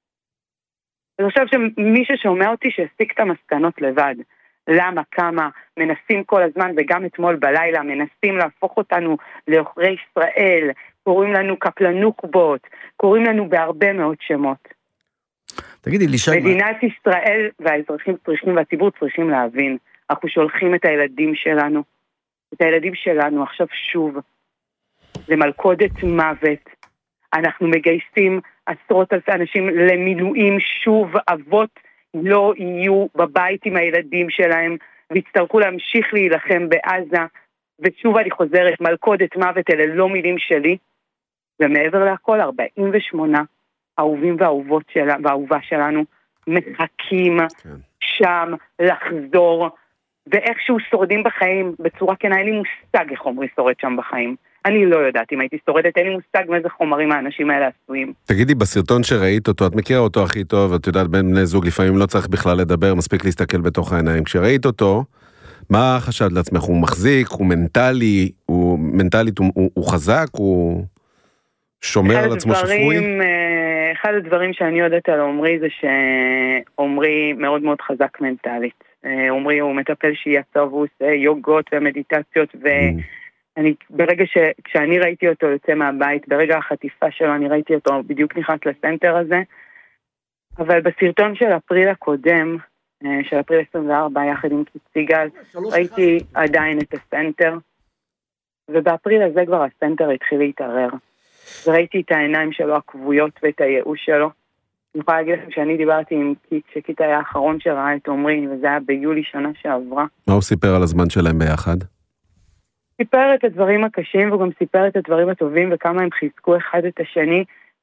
אני חושב שמי ששומע אותי שהסיק את המסקנות לבד, למה, כמה, מנסים כל הזמן, וגם אתמול בלילה, מנסים להפוך אותנו לעוכרי ישראל, קוראים לנו קפלנוחבות, קוראים לנו בהרבה מאוד שמות. תגידי, לישי... מדינת ישראל והאזרחים צריכים, והציבור צריכים להבין, אנחנו שולחים את הילדים שלנו, את הילדים שלנו עכשיו שוב, למלכודת מוות, אנחנו מגייסים עשרות אלפי אנשים למילואים שוב, אבות לא יהיו בבית עם הילדים שלהם, והצטרכו להמשיך להילחם בעזה, ושוב אני חוזרת, מלכודת מוות, אלה לא מילים שלי, ומעבר להכל, ארבעים ושמונה אהובים ואהובות שלה, והאהובה שלנו, מחכים כן. שם לחזור, ואיכשהו שורדים בחיים, בצורה כנה, אין לי מושג איך אומרי שורד שם בחיים. אני לא יודעת אם הייתי שורדת, אין לי מושג מאיזה חומרים האנשים האלה עשויים. תגידי, בסרטון שראית אותו, את מכירה אותו הכי טוב, את יודעת, בין בני זוג לפעמים לא צריך בכלל לדבר, מספיק להסתכל בתוך העיניים. כשראית אותו, מה חשבת לעצמך? הוא מחזיק, הוא מנטלי, הוא מנטלית, הוא, הוא, הוא חזק, הוא שומר על עצמו שפוי? אחד הדברים שאני יודעת על עומרי זה שעומרי מאוד מאוד חזק מנטלית. עומרי הוא מטפל שיהיה טוב, הוא עושה יוגות ומדיטציות ו... אני, ברגע ש, כשאני ראיתי אותו יוצא מהבית, ברגע החטיפה שלו, אני ראיתי אותו בדיוק נכנס לסנטר הזה, אבל בסרטון של אפריל הקודם, של אפריל עשרים וארבע, יחד עם קיט סיגל, ראיתי עדיין את הסנטר, ובאפריל הזה כבר הסנטר התחיל להתערער. וראיתי את העיניים שלו הכבויות ואת הייאוש שלו. אני יכולה להגיד לכם שאני דיברתי עם קיט, שקיט היה האחרון שראה את עומרי, וזה היה ביולי שנה שעברה. מה הוא סיפר על הזמן שלהם ביחד? סיפר את הדברים הקשים, והוא גם סיפר את הדברים הטובים, וכמה הם חיזקו אחד את השני,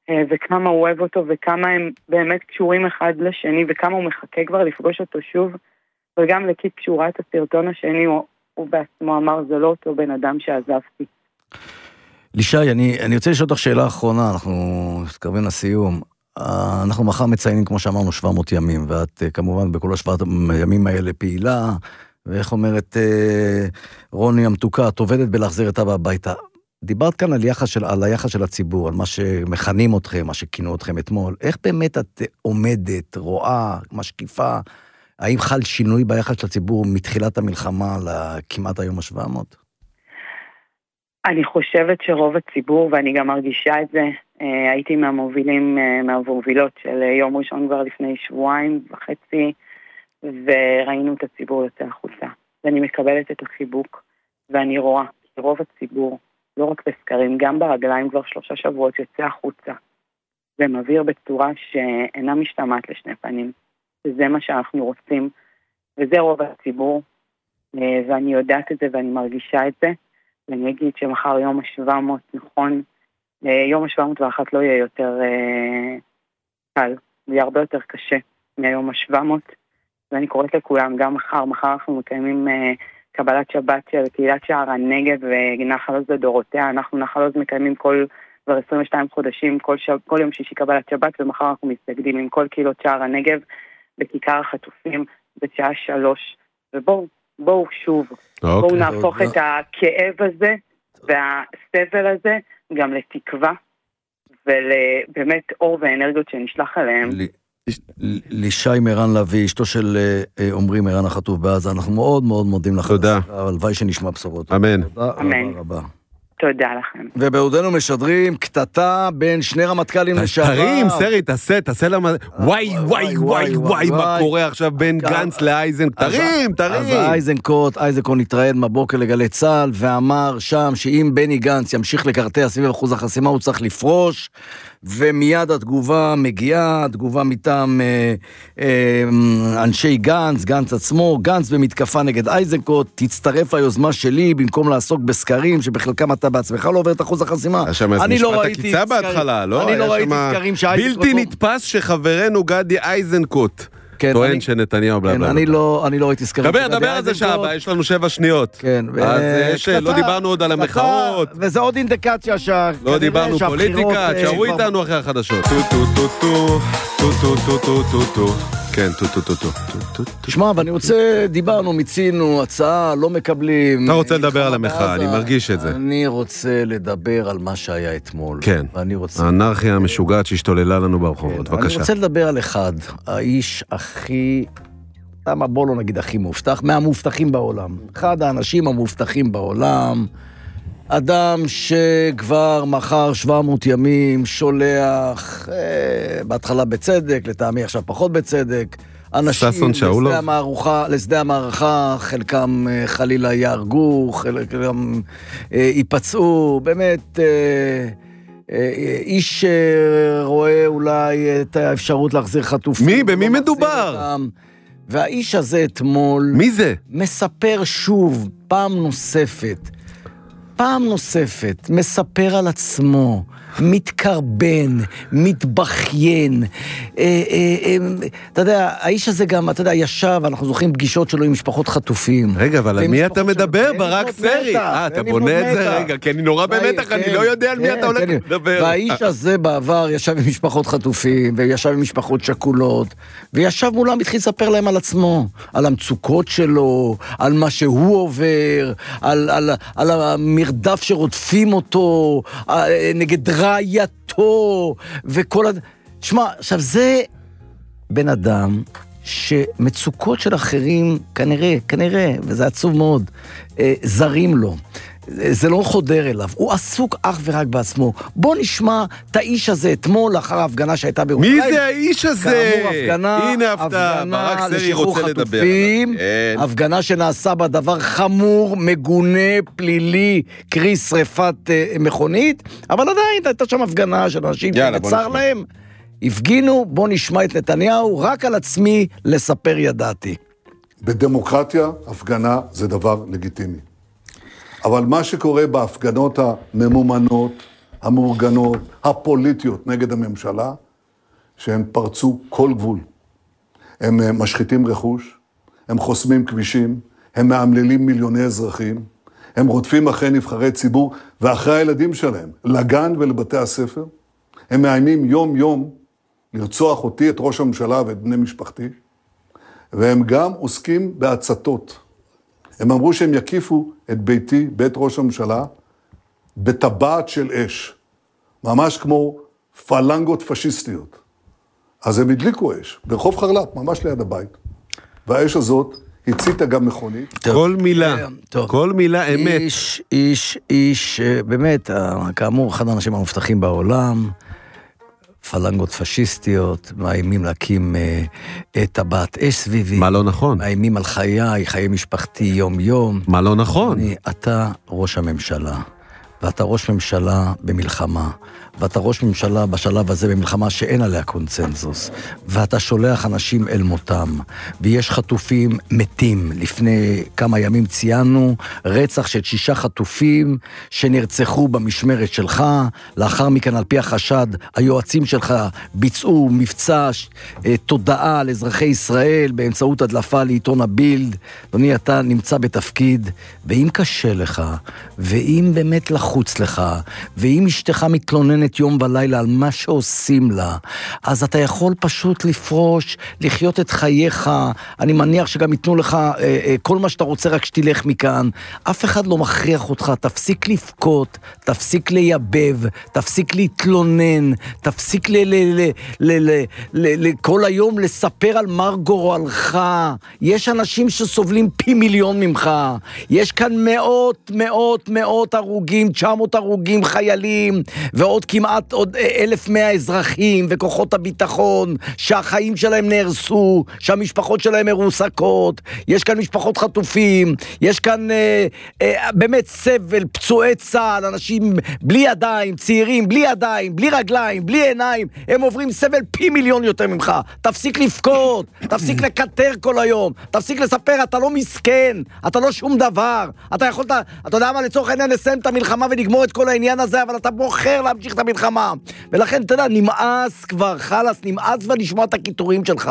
וכמה הוא אוהב אותו, וכמה הם באמת קשורים אחד לשני, וכמה הוא מחכה כבר לפגוש אותו שוב, וגם לקיט קשורה את הסרטון השני, הוא, הוא בעצמו אמר, זה לא אותו בן אדם שעזבתי. לישי, אני, אני רוצה לשאול אותך שאלה אחרונה, אנחנו מתקרבים לסיום. אנחנו מחר מציינים, כמו שאמרנו, שבע מאות ימים, ואת כמובן בכל השבעת הימים האלה פעילה, ואיך אומרת רוני המתוקה, את עובדת בלהחזיר את אבא הביתה. דיברת כאן על, יחס של, על היחס של הציבור, על מה שמכנים אתכם, מה שכינו אתכם אתמול. איך באמת את עומדת, רואה, משקיפה? האם חל שינוי ביחס של הציבור מתחילת המלחמה לכמעט היום ה-שבע מאות? אני חושבת שרוב הציבור, ואני גם מרגישה את זה, הייתי מהמובילים, מהמובילות של יום ראשון כבר לפני שבועיים וחצי, וראינו את הציבור יוצא החוצה. ואני מקבלת את החיבוק, ואני רואה שרוב הציבור, לא רק בסקרים, גם ברגליים כבר שלושה שבועות יוצא החוצה, ומבהיר בצורה שאינה משתמעת לשני פנים. וזה מה שאנחנו רוצים, וזה רוב הציבור, ואני יודעת את זה ואני מרגישה את זה, ואני אגיד שמחר יום ה-שבע מאות, נכון, יום ה-שבע מאות ואחת לא יהיה יותר אה, קל, זה יהיה הרבה יותר קשה מהיום ה-שבע מאות, ואני קוראת לכולם, גם מחר, מחר אנחנו מקיימים אה, קבלת שבת של קהילת שער הנגב ונחל עוז לדורותיה, אנחנו נחל עוז מקיימים כל כבר עשרים ושניים חודשים, כל, ש... כל יום שישי קבלת שבת, ומחר אנחנו מסתגדים עם כל קהילות שער הנגב בכיכר החטופים בשעה שלוש, ובואו, בואו שוב, okay. בואו נהפוך okay. את הכאב הזה והסבל הזה גם לתקווה, ולבאמת אור ואנרגיות שנשלח עליהם. לישי מירן לוי, אשתו של עומרי מירן החטוף בעזה, אנחנו מאוד מאוד מודים לך. תודה. הלוואי שנשמע בשורות. אמן. תודה רבה רבה. תודה לכם. ובעודנו משדרים קטטה בין שני רמטכ"לים לשעבר. תרים, סרי, תעשה, תעשה למה... וואי, וואי, וואי, וואי, מה קורה עכשיו בין גנץ לאייזנקוט? תרים, תרים. אז אייזנקוט, אייזנקוט נתראיין בבוקר לגלי צה"ל, ואמר שם שאם בני גנץ ימשיך לקרטע סביב אחוז החסימה, הוא צריך לפרוש, ומיד התגובה מגיעה, התגובה מטעם אה, אה, אנשי גנץ, גנץ עצמו, גנץ במתקפה נגד אייזנקוט, תצטרף היוזמה שלי במקום לעסוק בסקרים, שבחלקם אתה בעצמך לא עובר את אחוז החסימה. היה שם איזה משפט הקיצה בהתחלה, לא? אני לא ראיתי סקרים שאייזנקוט... בלתי נתפס שחברנו גדי אייזנקוט טוען שנתניהו בלה בלה. אני לא ראיתי סקרים. דבר, דבר על זה שעה, יש לנו שבע שניות. כן. אז לא דיברנו עוד על המחאות. וזה עוד אינדיקציה שהבחירות... לא דיברנו פוליטיקה, תשארו איתנו אחרי החדשות. טו טו טו טו, טו טו טו טו טו טו. כן, טו טו טו טו. תשמע, ואני רוצה, דיברנו, מיצינו, הצעה, לא מקבלים... אתה רוצה לדבר על המחאה, אני מרגיש את זה. אני רוצה לדבר על מה שהיה אתמול. כן, האנרכיה המשוגעת שהשתוללה לנו ברחובות, בבקשה. אני רוצה לדבר על אחד, האיש הכי... למה בוא לא נגיד הכי מובטח, מהמובטחים בעולם. אחד האנשים המובטחים בעולם, אדם שכבר מחר שבע מאות ימים שולח, אה, בהתחלה בצדק, לטעמי עכשיו פחות בצדק, אנשים לשדה המערכה, לשדה המערכה, חלקם אה, חלילה יהרגו, חלקם אה, ייפצעו, באמת אה, אה, איש רואה אולי את האפשרות להחזיר חטופים. מי? במי מדובר? אותם. והאיש הזה אתמול... מי זה? מספר שוב, פעם נוספת, פעם נוספת, מספר על עצמו, מתקרבן, מתבכיין. אה, אה, אה, אתה יודע, האיש הזה גם, אתה יודע, ישב, אנחנו זוכרים פגישות שלו עם משפחות חטופים. רגע, אבל על מי אתה מדבר? ברק סרי. אה, אתה בונה את זה רגע, כי אני נורא במתח, אני לא יודע על מי אתה הולך לדבר. והאיש הזה בעבר ישב עם משפחות חטופים, וישב עם משפחות שכולות, וישב מולם, התחיל לספר להם על עצמו, על המצוקות שלו, על מה שהוא עובר, על, על, על המרדף שרודפים אותו, נגד רעייתו, וכל הד... שמע, עכשיו זה בן אדם שמצוקות של אחרים, כנראה, כנראה, וזה עצוב מאוד, אה, זרים לו. זה לא חודר אליו, הוא עסוק אך ורק בעצמו. בוא נשמע את האיש הזה אתמול, לאחר ההפגנה שהייתה בירושלים. מי זה האיש הזה? כאמור, הפגנה, הנה הפתעה, ברק סרי רוצה לדבר. חטופים, הפגנה שנעשה בה דבר חמור, מגונה, פלילי, קרי שריפת uh, מכונית, אבל עדיין הייתה שם הפגנה של אנשים שבצר להם. הפגינו, בוא נשמע את נתניהו, רק על עצמי לספר ידעתי. בדמוקרטיה, הפגנה זה דבר לגיטימי. אבל מה שקורה בהפגנות הממומנות, המאורגנות, הפוליטיות נגד הממשלה, שהם פרצו כל גבול. הם משחיתים רכוש, הם חוסמים כבישים, הם מאמללים מיליוני אזרחים, הם רודפים אחרי נבחרי ציבור ואחרי הילדים שלהם, לגן ולבתי הספר. הם מאיימים יום יום לרצוח אותי, את ראש הממשלה ואת בני משפחתי, והם גם עוסקים בהצתות. הם אמרו שהם יקיפו את ביתי, בית ראש הממשלה, בטבעת של אש, ממש כמו פלנגות פשיסטיות. אז הם הדליקו אש, ברחוב חרל"פ, ממש ליד הבית. והאש הזאת הציתה גם מכונית. כל מילה, כל מילה אמת. איש, איש, איש, באמת, כאמור, אחד האנשים המובטחים בעולם, פלנגות פשיסטיות, מאיימים להקים את טבעת אש סביבי. מה לא נכון? מאיימים על חיי, חיי משפחתי יום יום. מה לא נכון? אני, אתה ראש הממשלה, ואתה ראש ממשלה במלחמה, ואתה ראש ממשלה בשלב הזה במלחמה שאין עליה קונצנזוס, ואתה שולח אנשים אל מותם, ויש חטופים מתים. לפני כמה ימים ציינו רצח של שישה חטופים שנרצחו במשמרת שלך, לאחר מכן על פי החשד היועצים שלך ביצעו מבצע אה, תודעה על אזרחי ישראל באמצעות הדלפה לעיתון הבילד. אדוני, אתה נמצא בתפקיד, ואם קשה לך, ואם באמת לחוץ לך, ואם אשתך מתלוננת יום ולילה על מה שעושים לה, אז אתה יכול פשוט לפרוש, לחיות את חייך. אני מניח שגם ייתנו לך אה, אה, כל מה שאתה רוצה, רק שתלך מכאן. אף אחד לא מכריח אותך, תפסיק לפקות, תפסיק לייבב, תפסיק להתלונן, תפסיק ל- ל- ל- ל- ל- ל- ל- כל היום לספר על מר גורלך. יש אנשים שסובלים פי מיליון ממך. יש כאן מאות, מאות, מאות הרוגים, תשע מאות הרוגים חיילים, ועוד כמעט עוד אלף מאה אזרחים וכוחות הביטחון שהחיים שלהם נהרסו, שהמשפחות שלהם מרוסקות. יש כאן משפחות חטופים, יש כאן אה, אה, באמת סבל, פצועי צה"ל, אנשים בלי ידיים, צעירים בלי ידיים, בלי רגליים, בלי עיניים, הם עוברים סבל פי מיליון יותר ממך. תפסיק לפקוד, תפסיק לקטר כל היום, תפסיק לספר, אתה לא מסכן, אתה לא שום דבר, אתה יכול, אתה, אתה יודע מה, לצורך העניין לסיים את המלחמה ונגמור את כל העניין הזה, אבל אתה בוחר להמשיך את המלחמה. ולכן, אתה יודע, נמאס כבר, חלס, נמאס כבר לשמוע את הכיתורים שלך.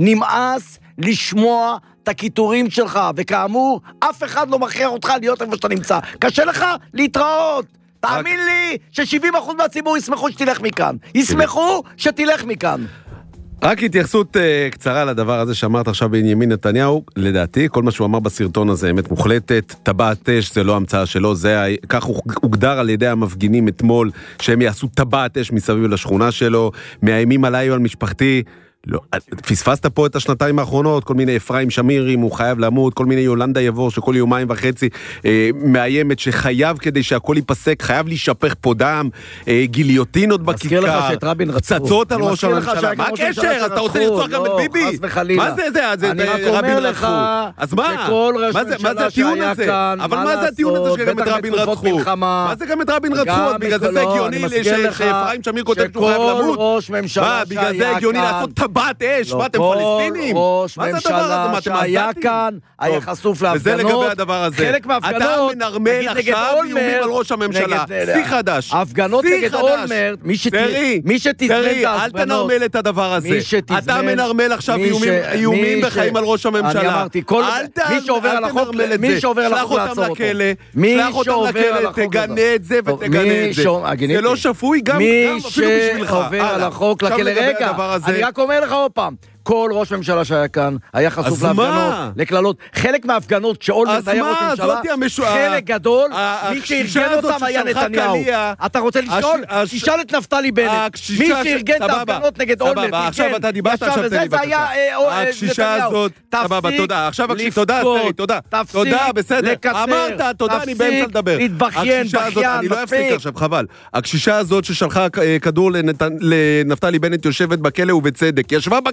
נמאס לשמוע את הכיתורים שלך, וכאמור, אף אחד לא מכריח אותך להיות איפה שאתה נמצא. קשה לך להתראות. תאמין לי ש-שבעים אחוז מהציבור ישמחו שתלך מכאן. ישמחו שתלך מכאן. רק התייחסות uh, קצרה לדבר הזה שאמרת עכשיו בנימין נתניהו. לדעתי, כל מה שהוא אמר בסרטון הזה אמת מוחלטת. טבעת אש זה לא המצאה שלו, זה כך הוגדר על ידי המפגינים אתמול, שהם יעשו טבעת אש מסביב לשכונה שלו, מאיימים עליי או על משפחתי. לא, פספסת פה את השנתיים האחרונות, כל מיני אפרים שמירים, הוא חייב למות, כל מיני יולנדה יבור שכל יומיים וחצי אה, מאיימת שחייב כדי שהכל ייפסק, חייב להישפך פה דם, אה, גיליוטינות בכיכר, פצצות על ראש הממשלה. מה הקשר? אתה רוצה לרצוח גם את ביבי? מה זה זה? אני רק אומר לך שכל ראש ממשלה שהיה כאן, אבל מה זה הטיעון הזה שגם את רבין רצחו? מה זה גם את רבין רצחו? בגלל זה הגיוני שאפרים שמיר כותב שהוא חייב למות? מה, בגלל זה הגיוני לעשות טבעת אש, מה אתם פלסטינים? ראש ממשלה שהיה כאן, היה חשוף להפגנות. וזה לגבי הדבר הזה. חלק מההפגנות, אתה מנרמל עכשיו איומים על ראש הממשלה. שיא חדש. ההפגנות נגד אולמרט, מי שתזמן את ההפגנות. אל תנרמל את הדבר הזה. אתה מנרמל עכשיו איומים בחיים על ראש הממשלה. אני אמרתי, מי שעובר על החוק, מי שעובר על החוק לעצור אותו. שלח אותם לכלא, תגנה את זה ותגנה את זה. זה לא שפוי גם אפילו בשבילך. מי שעובר על החוק לכלא, רגע, אני רק אומר לך עוד פעם, כל ראש ממשלה שהיה כאן היה חשוף להפגנות, לקללות. חלק מההפגנות שאולמרט היה ראש ממשלה, חלק גדול, מי שארגן אותם היה נתניהו. אתה רוצה לשאול? תשאל את נפתלי בנט. מי שארגן את ההפגנות נגד אולמרט, עכשיו אתה דיברת, עכשיו תן לי בבקשה. הקשישה הזאת, סבבה, תודה. עכשיו הקשישה, תודה, סרי, תודה. תודה, בסדר. אמרת, תודה, אני באמצע לדבר. להתבכיין, בכיין, אני לא אפסיק עכשיו, חבל. הקשישה הזאת ששלחה כדור לנפתלי בנט יושבת בכלא ובצדק. ישבה בכלא.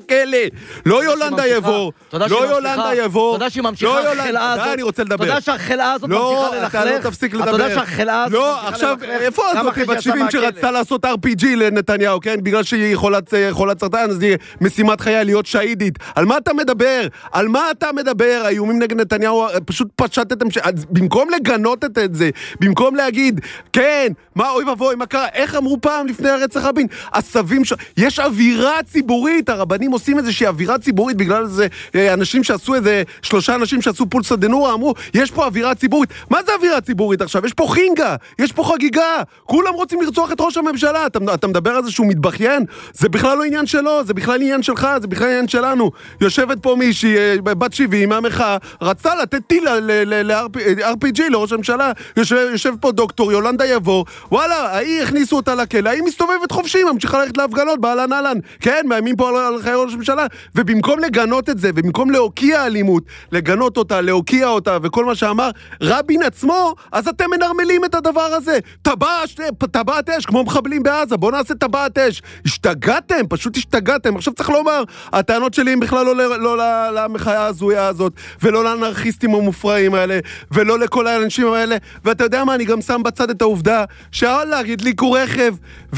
לא יולנדה יבור, לא יולנדה יבור, אתה יודע שהיא ממשיכה החלאה הזאת, אני רוצה לדבר. אתה יודע שהחלאה הזאת ממשיכה ללכלך, לא, אתה לא תפסיק לדבר. אתה יודע שהחלאה הזאת ממשיכה ללכלך. לא, עכשיו, איפה הזאת בת שבעים שרצתה לעשות אר פי ג'י לנתניהו, כן? בגלל שהיא חולת סרטן, אז היא משימת חייה להיות שהידית. על מה אתה מדבר? על מה אתה מדבר? האיומים נגד נתניהו, פשוט פשטתם, במקום לגנות את זה, במקום להגיד, כן, מה, אוי ובוי, מה קרה? איך אמרו פעם לפני הרצח רבין? הסבים ש... יש אווירה ציבורית, הרבנים עושים איזושהי אווירה ציבורית, בגלל זה אנשים שעשו איזה, שלושה אנשים שעשו פולסא דנורא, אמרו, יש פה אווירה ציבורית. מה זה אווירה ציבורית עכשיו? יש פה חינגה, יש פה חגיגה, כולם רוצים לרצוח את ראש הממשלה, אתה, אתה מדבר על זה שהוא מתבכיין? זה בכלל לא עניין שלו, זה בכלל עניין שלך, זה בכלל עניין שלנו. יושבת פה מישהי, בת שבעים, מהמחאה, רצה לתת טילה ל-אר פי ג'י, לראש הממשלה, יושב, יושב פה דוקטור יולנדה יבור, וואלה, ההיא הכניסו אותה לכלא, ההיא מסתובבת חופשי, ממשיכה ללכת להפגנות, באלן אלן, כן, מאיימים פה על, על חיי ראש הממשלה, ובמקום לגנות את זה, ובמקום להוקיע אלימות, לגנות אותה, להוקיע אותה, וכל מה שאמר רבין עצמו, אז אתם מנרמלים את הדבר הזה, טבעת, טבעת אש, כמו מחבלים בעזה, בואו נעשה טבעת אש, השתגעתם, פשוט השתגעתם, עכשיו צריך לומר, הטענות שלי הם בכלל לא, לא, לא למחאה הזויה הזאת, ולא לאנרכיסטים המופרעים האלה, ולא לכל האנשים האלה, ואתה יודע מה, אני גם שם בצד את העובדה, שאללה, הדליקו רכב,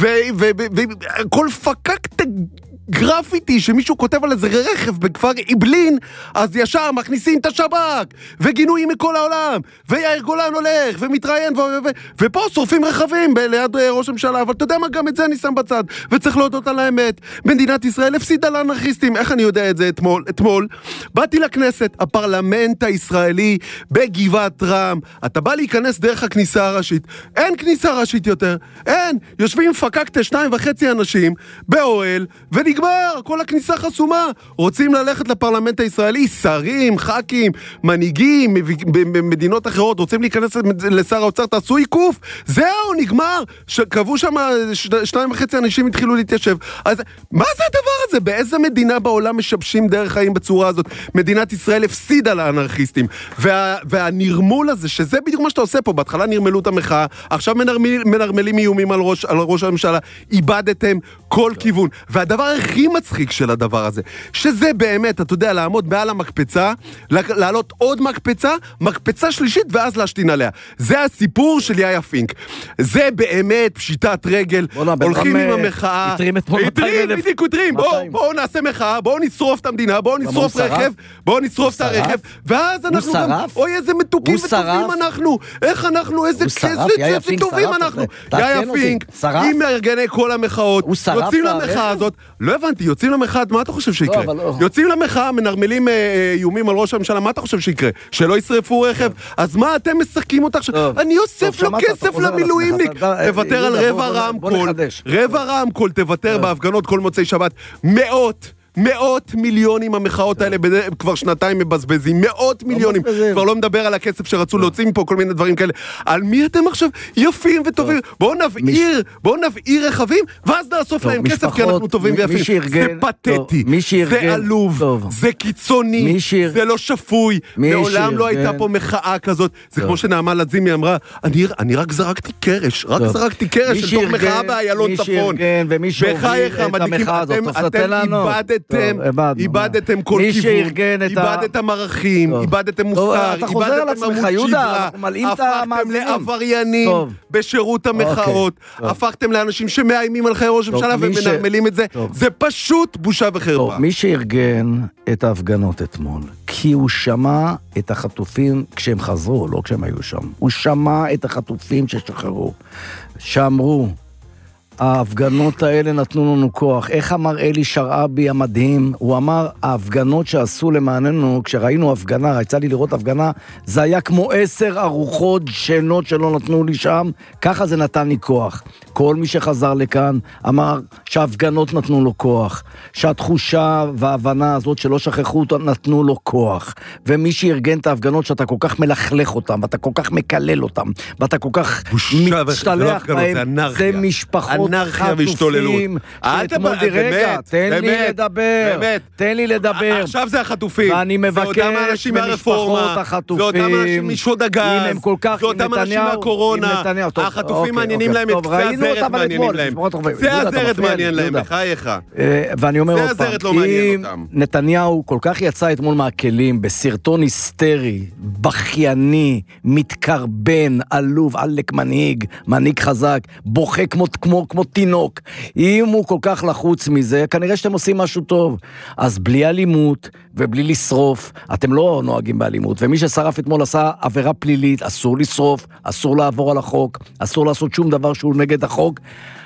וכל פקקת גרפיטי שמישהו כותב על איזה רכב בכפר איבלין, אז ישר מכניסים את השב"כ, וגינויים מכל העולם, ויאיר גולן הולך, ומתראיין, ופה שורפים רכבים ליד ראש הממשלה, אבל אתה יודע מה, גם את זה אני שם בצד, וצריך להודות על האמת, מדינת ישראל הפסידה לאנרכיסטים, איך אני יודע את זה אתמול? אתמול, באתי לכנסת, הפרלמנט הישראלי, בגבעת רם, אתה בא להיכנס דרך הכניסה הראשית, אין כניסה ראשית יותר, אין, יושבים פקקת שניים וחצי אנשים, באוהל, ונגמר, כל הכניסה חסומה, רוצים ללכת לפרלמנט הישראלי, שרים, ח"כים, מנהיגים במדינות אחרות, רוצים להיכנס לשר האוצר, תעשו עיקוף, זהו, נגמר, קבעו שם שניים וחצי אנשים התחילו להתיישב, אז מה זה הדבר הזה? באיזה מדינה בעולם משבשים דרך חיים בצורה הזאת? מדינת ישראל הפסידה לאנרכיסטים, וה, והנרמול הזה, שזה בדיוק מה שאתה עושה פה, בהתחלה נרמלו את המחאה, עכשיו מנרמל, מנרמלים איומים על ראש, על ראש הממשלה, איבדתם כל כיוון, והדבר הכי מצחיק של הדבר הזה, שזה באמת, אתה יודע, לעמוד מעל המקפצה, לעלות עוד מקפצה, מקפצה שלישית, ואז להשתין עליה. זה הסיפור של יאיה פינק. זה באמת פשיטת רגל, הולכים עם המחאה, יתרים את מאתיים אלף. בדיוק יתרים, בואו נעשה מחאה, בואו נשרוף את המדינה, בואו נשרוף רכב, בואו נשרוף את הרכב, ואז אנחנו גם, אוי איזה מתוקים וטובים אנחנו, איך אנחנו, איזה כסף טובים אנחנו. יאיה פינק, עם מארגני כל המחאות, יוצאים למחאה הזאת, לא הבנתי, יוצאים למחאה, מה אתה חושב שיקרה? יוצאים למחאה, מנרמלים איומים על ראש הממשלה, מה אתה חושב שיקרה? שלא ישרפו רכב? אז מה אתם משחקים אותה עכשיו? אני אוסף לו כסף למילואימניק, תוותר על רבע רמקול, רבע רמקול תוותר בהפגנות כל מוצאי שבת, מאות מאות מיליונים המחאות האלה כבר שנתיים מבזבזים, מאות מיליונים, כבר לא מדבר על הכסף שרצו להוציא מפה כל מיני דברים כאלה, על מי אתם עכשיו יפים וטובים? בואו נבעיר, בואו נבעיר רכבים ואז נאסוף להם כסף כי אנחנו טובים ויפים. זה פתטי, זה עלוב, זה קיצוני, זה לא שפוי, מעולם לא הייתה פה מחאה כזאת, זה כמו שנעמה לזימי אמרה, אני רק זרקתי קרש, רק זרקתי קרש של תוך מחאה באיילון צפון, בחייך המדליקים, אתם איבדתם אתם איבדתם כל כיוון, איבדתם ערכים, איבדתם מוסר, איבדתם עמוד שדרה, הפכתם לעבריינים בשירות המחאות, הפכתם לאנשים שמאיימים על חיי ראש הממשלה ומנרמלים את זה, זה פשוט בושה וחרפה. מי שארגן את ההפגנות אתמול, כי הוא שמע את החטופים כשהם חזרו, לא כשהם היו שם, הוא שמע את החטופים ששחררו, שאמרו, ההפגנות האלה נתנו לנו כוח. איך אמר אלי שרעבי המדהים? הוא אמר, ההפגנות שעשו למעננו, כשראינו הפגנה, יצא לי לראות הפגנה, זה היה כמו עשר ארוחות שנות שלא נתנו לי שם, ככה זה נתן לי כוח. כל מי שחזר לכאן אמר שההפגנות נתנו לו כוח, שהתחושה וההבנה הזאת שלא שכחו אותו נתנו לו כוח. ומי שארגן את ההפגנות שאתה כל כך מלכלך אותם, ואתה כל כך מקלל אותם, ואתה כל כך מצטלח בהם, זה משפחות אנרכיה והשתוללות. אל תדבר, רגע, תן לי לדבר, תן לי לדבר. עכשיו זה החטופים. ואני מבקש ממשפחות החטופים, זה אותם אנשים משוד הגז, אם הם כל כך, זה אותם אנשים מהקורונה, החטופים מעניינים להם, את זה הזרת מעניינים להם. זה הזרת מעניין להם, בחייך. ואני אומר עוד פעם, אם נתניהו כל כך יצא אתמול מהכלים בסרטון היסטרי, בכייני, מתקרבן, עלוב, עלק מנהיג, מנהיג חזק, בוכה כמו, כמו, כמו תינוק. אם הוא כל כך לחוץ מזה, כנראה שאתם עושים משהו טוב. אז בלי אלימות ובלי לשרוף, אתם לא נוהגים באלימות. ומי ששרף אתמול עשה עבירה פלילית, אסור לשרוף, אסור לעבור על החוק, אסור לעשות שום דבר שהוא נגד החוק.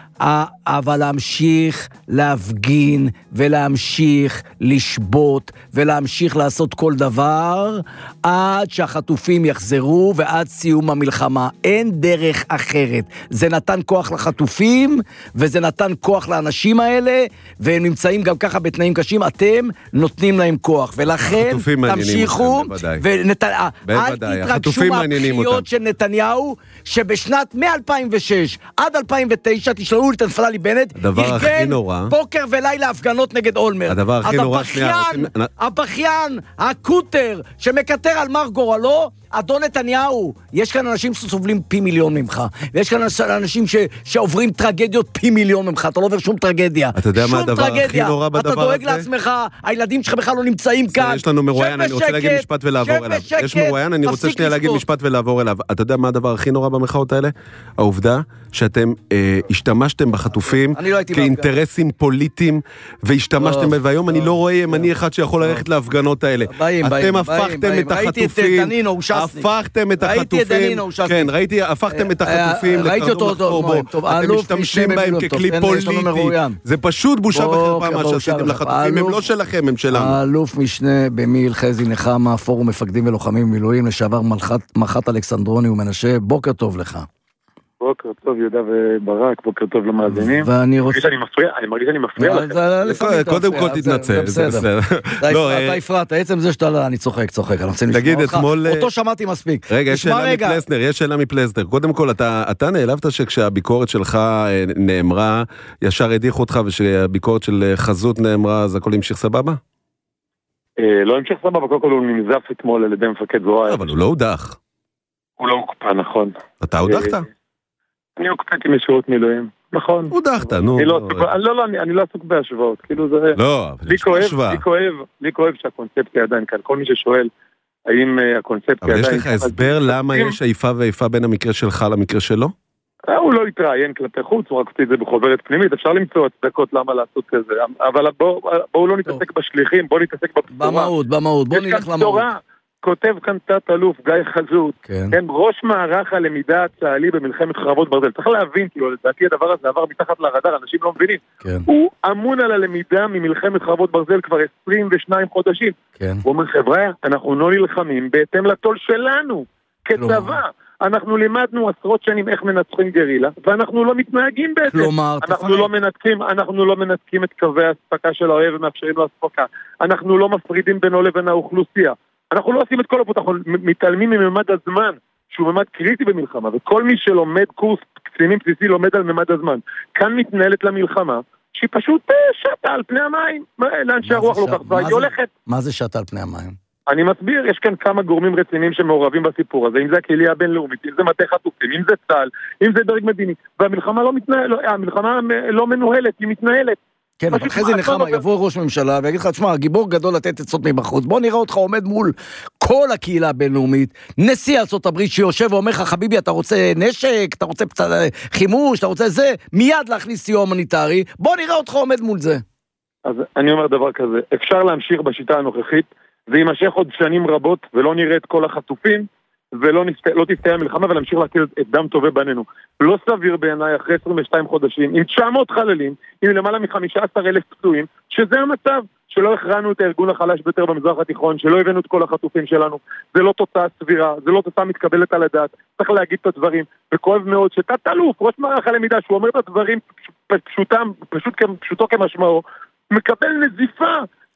אבל להמשיך להפגין ולהמשיך לשבות ולהמשיך לעשות כל דבר עד שהחטופים יחזרו ועד סיום המלחמה. אין דרך אחרת. זה נתן כוח לחטופים וזה נתן כוח לאנשים האלה, והם נמצאים גם ככה בתנאים קשים. אתם נותנים להם כוח, ולכן תמשיכו ונת... אל תתרגשו מהבחיות של נתניהו, שבשנת מ-אלפיים ושש עד אלפיים ותשע תשלחו את נפתלי בנט, ארגן בוקר ולילה הפגנות נגד אולמרט. הדבר הכי נורא, הבכיין, הבכיין, הקוטר, שמקטר על מר גורלו, אדון נתניהו, יש כאן אנשים שסובלים פי מיליון ממך, ויש כאן אנשים ש, שעוברים טרגדיות פי מיליון ממך, אתה לא עובר שום טרגדיה. אתה יודע מה הדבר הכי נורא בדבר הזה? אתה דואג לעצמך, הילדים שלך בכלל לא נמצאים כאן. יש לנו מרואיין, אני רוצה להגיד משפט ולעבור אליו. יש מרואיין, אני רוצה שנייה להגיד משפט ולעבור אליו. אתה יודע מה הדבר הכי נורא במחאות האלה? העובדה שאתם השתמשתם בחטופים כאינטרסים פוליטיים, והשתמשתם, והיום אני לא רואה ימני אחד שיכול ללכת להפגנות האלה. אתם הפכתם את החטופים, הפכתם את החטופים, כן, ראיתי, הפכתם את החטופים לקרדום לחפור בו, אתם משתמשים בהם ככלי פוליטי, זה פשוט בושה וחרפה מה שעשיתם לחטופים, הם לא שלכם, הם שלנו. האלוף משנה במיל חזי נחמה, פורום מפקדים ולוחמים במילואים, לשעבר מח"ט אלכסנדרוני ומנשה, בוקר טוב לך. בוקר טוב יהודה וברק, בוקר טוב למאזינים. ואני רוצה... אני מפריע, אני מרגיש שאני מפריע לכם. קודם כל תתנצל, זה בסדר. אתה הפרעת, עצם זה שאתה, אני צוחק, צוחק, אני רוצה לשמוע אותך. אותו שמעתי מספיק. רגע, יש שאלה מפלסנר, יש שאלה מפלסנר. קודם כל, אתה נעלבת שכשהביקורת שלך נאמרה, ישר הדיחו אותך, ושהביקורת של חזות נאמרה, אז הכל המשיך סבבה? לא המשיך סבבה, קודם כל הוא ננזף אתמול על ידי מפקד זרוע. אבל הוא לא הודח. הוא לא הוקפא, נכון. אתה הודחת? אני הוקפאתי משירות מילואים, נכון. הודחת, נו. לא, לא, אני לא עסוק בהשוואות, כאילו זה... לא, אבל יש השוואה. לי כואב, לי כואב שהקונספציה עדיין כאן, כל מי ששואל האם הקונספציה עדיין... אבל יש לך הסבר למה יש איפה ואיפה בין המקרה שלך למקרה שלו? הוא לא התראיין כלפי חוץ, הוא רק עושה את זה בחוברת פנימית, אפשר למצוא הצדקות למה לעשות כזה, אבל בואו לא נתעסק בשליחים, בואו נתעסק בבשורה. במהות, במהות, בואו נלך למהות. כותב כאן תת אלוף גיא חזות, כן. כן, ראש מערך הלמידה הצה"לי במלחמת חרבות ברזל. צריך להבין, כאילו, לדעתי הדבר הזה עבר מתחת לרדאר, אנשים לא מבינים. כן. הוא אמון על הלמידה ממלחמת חרבות ברזל כבר עשרים ושניים חודשים. כן. הוא אומר, חבר'ה, אנחנו לא נלחמים בהתאם לתול שלנו, כצבא. אנחנו לימדנו עשרות שנים איך מנצחים גרילה, ואנחנו לא מתנהגים בעצם. כלומר, אנחנו לא מנתקים, אנחנו לא מנתקים את קווי ההספקה של האוהב ומאפשרים לו הספקה. אנחנו לא מפרידים בינו לבין האוכלוסייה. אנחנו לא עושים את כל הפות, אנחנו מתעלמים מממד הזמן, שהוא ממד קריטי במלחמה, וכל מי שלומד קורס קצינים בסיסי לומד על ממד הזמן. כאן מתנהלת למלחמה, שהיא פשוט שטה על פני המים, לאן שהרוח לא כך, והיא הולכת. מה זה שטה על פני המים? אני מסביר, יש כאן כמה גורמים רציניים שמעורבים בסיפור הזה, אם זה הקהילה הבינלאומית, אם זה מטה חטופים, אם זה צה"ל, אם זה דרג מדיני, והמלחמה לא מתנהלת, המלחמה לא מנוהלת, היא מתנהלת. כן, אבל חזי נחמה יבוא ראש ממשלה ויגיד לך, תשמע, גיבור גדול לתת עצות מבחוץ, בוא נראה אותך עומד מול כל הקהילה הבינלאומית, נשיא ארצות הברית שיושב ואומר לך, חביבי, אתה רוצה נשק, אתה רוצה חימוש, אתה רוצה זה, מיד להכניס סיוע הומניטרי, בוא נראה אותך עומד מול זה. אז אני אומר דבר כזה, אפשר להמשיך בשיטה הנוכחית, זה יימשך עוד שנים רבות, ולא נראה את כל החטופים, ולא לא תסתיים המלחמה, ולהמשיך להכיר את דם טובי בנינו. לא סביר בעיניי אחרי עשרים ושניים חודשים, עם תשע מאות חללים, עם למעלה מ-חמישה עשר אלף פצועים, שזה המצב, שלא הכרענו את הארגון החלש ביותר במזרח התיכון, שלא הבאנו את כל החטופים שלנו. זה לא תוצאה סבירה, זה לא תוצאה מתקבלת על הדעת, צריך להגיד את הדברים, וכואב מאוד שתת אלוף, ראש מערך הלמידה, שהוא אומר את הדברים פשוטם, פשוט, פשוטו כמשמעו, מקבל נזיפה,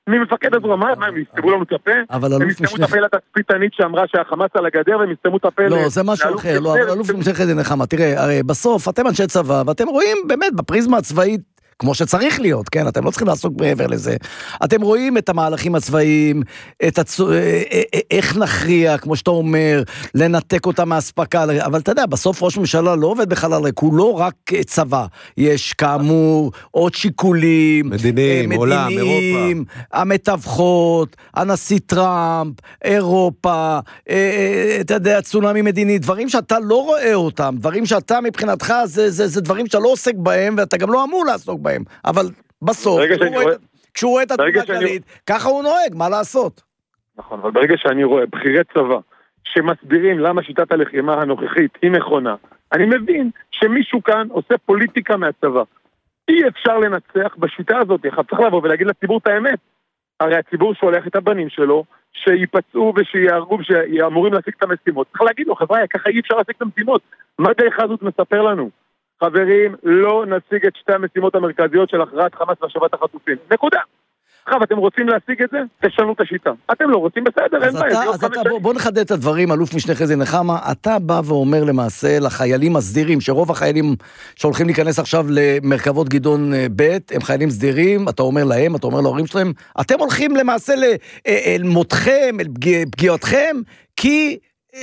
ממפקד הזרוע, מה, הם יסתמו לנו את הפה? הם יסתמו את הפה לתצפיתנית שאמרה שהחמאס על הגדר, והם יסתמו את הפה... לא, זה משהו אחר, לא, אלוף משנה חזי נחמה, תראה, הרי בסוף אתם אנשי צבא, ואתם רואים באמת בפריזמה הצבאית, כמו שצריך להיות, כן? אתם לא צריכים לעסוק מעבר לזה. אתם רואים את המהלכים הצבאיים, את הצו... איך נכריע, כמו שאתה אומר, לנתק אותה מהספקה, אבל אתה יודע, בסוף ראש ממשלה לא עובד בחלל ריק, הוא לא רק צבא. יש כאמור עוד שיקולים, מדיניים, עולם, אירופה. המתווכות, הנשיא טראמפ, אירופה, אתה יודע, צונאמי מדיני, דברים שאתה לא רואה אותם, דברים שאתה מבחינתך, זה, זה, זה דברים שאתה לא עוסק בהם, ואתה גם לא אמור לעסוק בהם. אבל בסוף, כשהוא רואה את התמונה הכללית, ככה הוא נוהג, מה לעשות? נכון, אבל ברגע שאני רואה בחירי צבא, שמסבירים למה שיטת הלחימה הנוכחית היא נכונה, אני מבין שמישהו כאן עושה פוליטיקה מהצבא. אי אפשר לנצח בשיטה הזאת, צריך לבוא ולהגיד לציבור את האמת. הרי הציבור שולח את הבנים שלו, שיפצעו ושיהרגו ושאמורים להשיג את המשימות. צריך להגיד לו, חבר'ה, ככה אי אפשר להשיג את המשימות. מה דרך הזאת מספר לנו? חברים, לא נשיג את שתי המשימות המרכזיות של הכרעת חמאס והשבת החטופים. נקודה. עכשיו, אתם רוצים להשיג את זה? תשנו את השיטה. אתם לא רוצים, בסדר, אין בעיה. אז אתה, בוא נחדד את הדברים, אלוף משנה חזי נחמה, אתה בא ואומר למעשה לחיילים הסדירים, שרוב החיילים שהולכים להיכנס עכשיו למרכבות גדעון ב' הם חיילים סדירים, אתה אומר להם, אתה אומר להורים שלהם, אתם הולכים למעשה אל מותכם, אל פגיעותכם, כי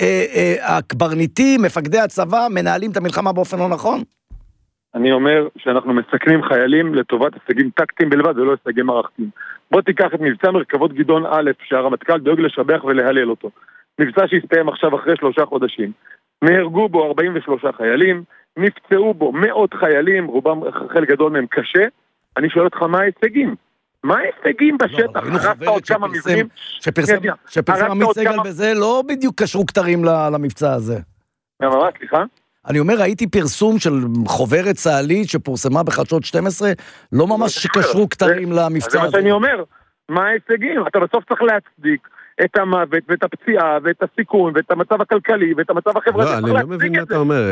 הקברניטים, מפקדי הצבא, מנהלים את המלחמה באופן לא נכון? אני אומר שאנחנו מסכנים חיילים לטובת הישגים טקטיים בלבד, ולא הישגים מערכתיים. בוא תיקח את מבצע מרכבות גדעון א', שהרמטכ"ל דואג לשבח ולהלל אותו. מבצע שהסתיים עכשיו אחרי שלושה חודשים. נהרגו בו ארבעים ושלושה חיילים, נפצעו בו מאות חיילים, רובם חלק גדול מהם קשה. אני שואל אותך מה ההישגים? מה ההישגים בשטח? הרסת עוד כמה מבנים? שפרסם עמית סגל בזה לא בדיוק קשרו כתרים למבצע הזה. מה, סליחה? אני אומר, ראיתי פרסום של חוברת צה"לית שפורסמה בחדשות שתים עשרה, לא ממש שקשרו כתרים למבצע הזה. זה מה שאני אומר, מה ההישגים? אתה בסוף צריך להצדיק את המוות ואת הפציעה ואת הסיכון ואת המצב הכלכלי ואת המצב החברתי. לא, אני לא מבין מה אתה אומר,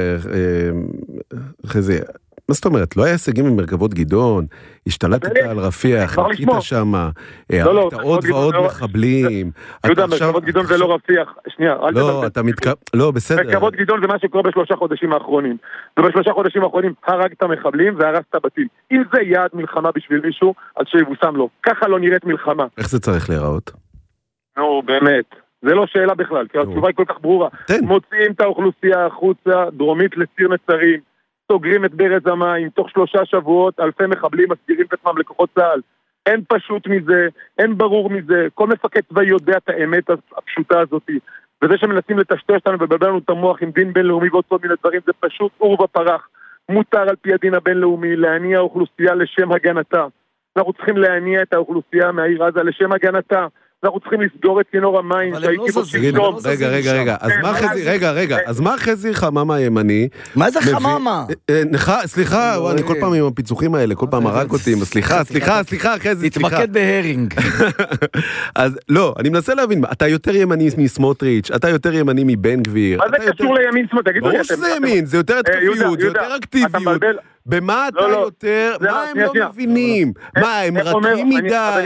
חזי. מה זאת אומרת? לא היה הישגים עם מרכבות גדעון, השתלטת על רפיח, חיכית שמה, הרגת עוד ועוד מחבלים. יהודה, מרכבות גדעון זה לא רפיח. שנייה, אל תבלבל. לא, אתה מתקרב... לא, בסדר. מרכבות גדעון זה מה שקורה בשלושה חודשים האחרונים. ובשלושה חודשים האחרונים הרגת מחבלים והרסת בתים. אם זה יעד מלחמה בשביל מישהו, אז שיבוסם לו. ככה לא נראית מלחמה. איך זה צריך להיראות? נו, באמת. זה לא שאלה בכלל, כי התשובה היא כל כך ברורה. מוציאים את האוכלוסייה החוצה, דרומית לציר נצרים. סוגרים את ברז המים, תוך שלושה שבועות אלפי מחבלים מסגירים את עצמם לכוחות צה"ל. אין פשוט מזה, אין ברור מזה, כל מפקד צבאי יודע את האמת הפשוטה הזאת, וזה שמנסים לטשטש אותנו ובלבל לנו את המוח עם דין בינלאומי ועוד כל מיני דברים, זה פשוט עור ופרח. מותר על פי הדין הבינלאומי להניע האוכלוסייה לשם הגנתה. אנחנו צריכים להניע את האוכלוסייה מהעיר עזה לשם הגנתה. אנחנו צריכים לסגור את כינור המים. רגע, רגע, רגע, אז מה חזי, רגע, רגע, אז מה חזי חממה ימני? מה זה חממה? סליחה, אני כל פעם עם הפיצוחים האלה, כל פעם הרג אותי, סליחה, סליחה, סליחה, חזי, סליחה. התמקד בהרינג. אז לא, אני מנסה להבין, אתה יותר ימני מסמוטריץ', אתה יותר ימני מבן גביר. מה זה קשור לימין שמאל? תגידו לי, ברור שזה ימין, זה יותר התקפיות, זה יותר אקטיביות. במה אתה יותר, מה הם לא מבינים? מה, הם רכים מדי?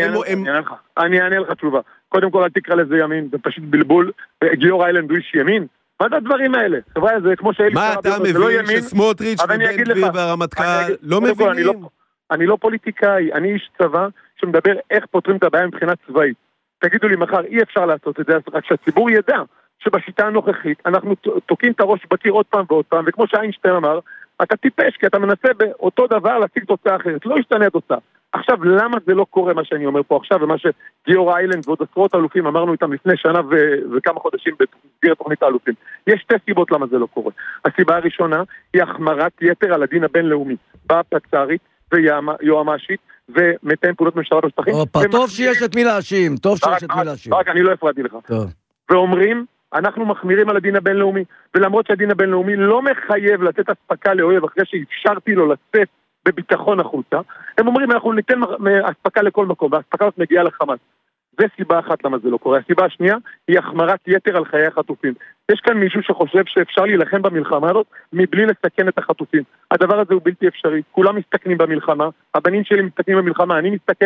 אני אענה לך תשובה. קודם כל, אל תקרא לזה ימין, זה פשוט בלבול. גיורא איילנד הוא איש ימין. מה זה הדברים האלה? חבר'ה, זה כמו שאלי... מה אתה מבין שסמוטריץ' ובן גביר והרמטכ"ל לא מבינים? אני לא פוליטיקאי, אני איש צבא שמדבר איך פותרים את הבעיה מבחינה צבאית. תגידו לי מחר, אי אפשר לעשות את זה, רק שהציבור ידע שבשיטה הנוכחית אנחנו תוקעים את הראש בקיר עוד פעם ועוד פעם, וכמו שאיינשטיין אמר, אתה טיפש, כי אתה מנסה באותו דבר להשיג תוצאה אחרת, לא ישתנה התוצאה. עכשיו, למה זה לא קורה מה שאני אומר פה עכשיו, ומה שגיורא איילנד ועוד עשרות אלופים אמרנו איתם לפני שנה ו- וכמה חודשים במסגרת תוכנית האלופים? יש שתי סיבות למה זה לא קורה. הסיבה הראשונה היא החמרת יתר על הדין הבינלאומי, בפצ"רית ויועמ"שית ומתאם פעולות ממשלה בשטחים. טוב שיש את מי להאשים, טוב שיש את מי להאשים. רק אני לא הפרעתי לך. ואומרים, אנחנו מחמירים על הדין הבינלאומי, ולמרות שהדין הבינלאומי לא מחייב לתת הספקה לאויב אחרי שאפשרתי לו לצאת בביטחון החוצה, הם אומרים אנחנו ניתן הספקה לכל מקום, והספקה הזאת מגיעה לחמאס. זה סיבה אחת למה זה לא קורה. הסיבה השנייה היא החמרת יתר על חיי החטופים. יש כאן מישהו שחושב שאפשר להילחם במלחמה הזאת מבלי לסכן את החטופים. הדבר הזה הוא בלתי אפשרי. כולם מסתכנים במלחמה, הבנים שלי מסתכנים במלחמה, אני מסתכן,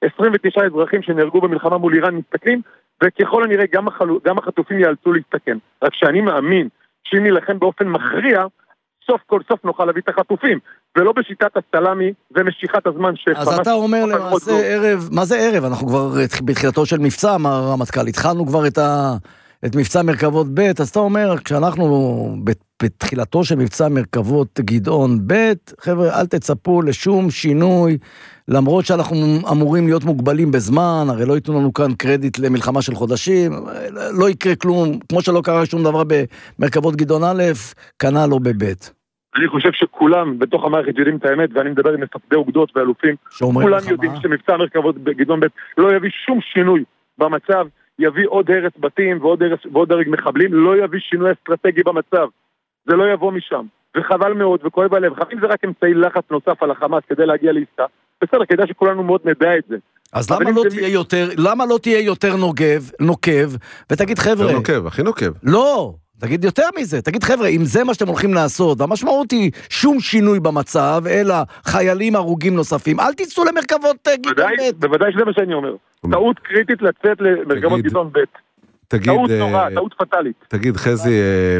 עשרים ותשעה אזרחים שנהרגו במלחמה מול איראן מסתכלים, וככל הנראה גם, החלו, גם החטופים יאלצו להסתכן. רק שאני מאמין שאם נלחם באופן מכריע, סוף כל סוף נוכל להביא את החטופים, ולא בשיטת הסלאמי ומשיכת הזמן שחמאס... אז אתה אומר למעשה ערב, מה זה ערב? אנחנו כבר בתחילתו של מבצע, אמר הרמטכ"ל, התחלנו כבר את, ה, את מבצע מרכבות ב', אז אתה אומר, כשאנחנו בתחילתו של מבצע מרכבות גדעון ב', חבר'ה, אל תצפו לשום שינוי, למרות שאנחנו אמורים להיות מוגבלים בזמן, הרי לא ייתנו לנו כאן קרדיט למלחמה של חודשים, לא יקרה כלום, כמו שלא קרה שום דבר במרכבות גדעון א', כנ"ל לא בבית. אני חושב שכולם בתוך המערכת יודעים את האמת, ואני מדבר עם מפקדי אוגדות ואלופים, כולם יודעים שמבצע מרכבות גדעון ב' לא יביא שום שינוי במצב, יביא עוד הרס בתים ועוד, הרס, ועוד דרג מחבלים, לא יביא שינוי אסטרטגי במצב, זה לא יבוא משם, וחבל מאוד וכואב הלב, חייבים זה רק אמצעי לחץ נוסף על החמאס כדי להגיע לעסקה, בסדר, כדאי שכולנו מאוד נדע את זה. אז למה לא תהיה יותר, למה לא תהיה יותר נוגב, נוקב, ותגיד חבר'ה... יותר נוקב, הכי נוקב. לא, תגיד יותר מזה, תגיד חבר'ה, אם זה מה שאתם הולכים לעשות, והמשמעות היא שום שינוי במצב, אלא חיילים הרוגים נוספים, אל תצאו למרכבות גדעון ב'. בוודאי שזה מה שאני אומר. טעות קריטית לצאת למרכבות גדעון ב'. טעות נורא, טעות פטלית. תגיד חזי,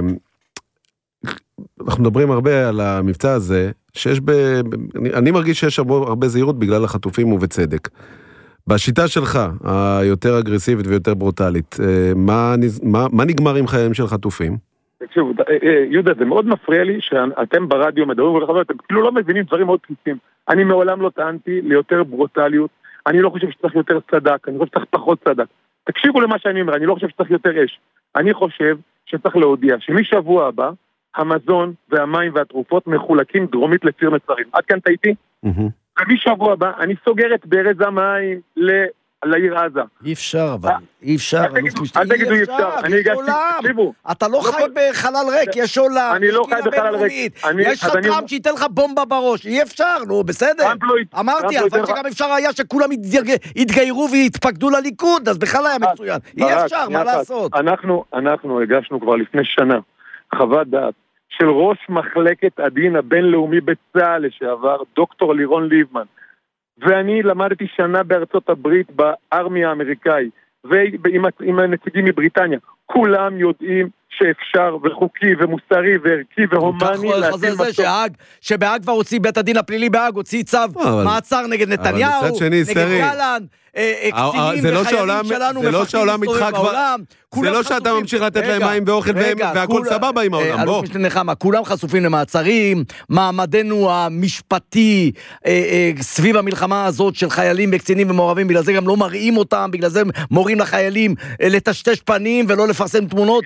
אנחנו מדברים הרבה על המבצע הזה, שיש ב... אני מרגיש שיש הרבה זהירות בגלל החטופים ובצדק. בשיטה שלך, היותר אגרסיבית ויותר ברוטלית, מה, מה, מה נגמר עם חייהם של חטופים? תקשיבו, יהודה, זה מאוד מפריע לי שאתם ברדיו מדברים ולחבר, אתם כאילו לא מבינים דברים מאוד פשוטים. אני מעולם לא טענתי ליותר ברוטליות, אני לא חושב שצריך יותר צדק, אני חושב שצריך פחות צדק. תקשיבו למה שאני אומר, אני לא חושב שצריך יותר אש. אני חושב שצריך להודיע שמשבוע הבא, המזון והמים והתרופות מחולקים דרומית לציר מצרים. עד כאן טעיתי? ומשבוע הבא אני סוגר את ברז המים לעיר עזה. אי אפשר, אבל אי אפשר. אל תגידו אי אפשר. אני הגעתי, תקשיבו. אתה לא חי בחלל ריק, יש עולם. אני לא חי בחלל ריק. יש לך טראמפ שייתן לך בומבה בראש. אי אפשר, נו, בסדר. אמרתי, אבל שגם אפשר היה שכולם יתגיירו ויתפקדו לליכוד, אז בכלל היה מצוין. אי אפשר, מה לעשות? אנחנו הגשנו כבר לפני שנה חוות דעת של ראש מחלקת הדין הבינלאומי בצה"ל לשעבר, דוקטור לירון ליבמן. ואני למדתי שנה בארצות הברית בארמיה האמריקאי, ועם הנציגים מבריטניה. כולם יודעים שאפשר וחוקי ומוסרי וערכי והומני להטיל מצור. שבהאג כבר הוציא בית הדין הפלילי, בהאג הוציא צו מעצר נגד נתניהו, נגד גלנט, קצינים וחיילים שלנו מפחדים להסתובב בעולם. זה לא שאתה ממשיך לתת להם מים ואוכל והכל סבבה עם העולם, בוא. נחמה, כולם חשופים למעצרים, מעמדנו המשפטי סביב המלחמה הזאת של חיילים וקצינים ומעורבים, בגלל זה גם לא מראים אותם, בגלל זה מורים לחיילים לטשטש פנים ולא לפרסם תמונות,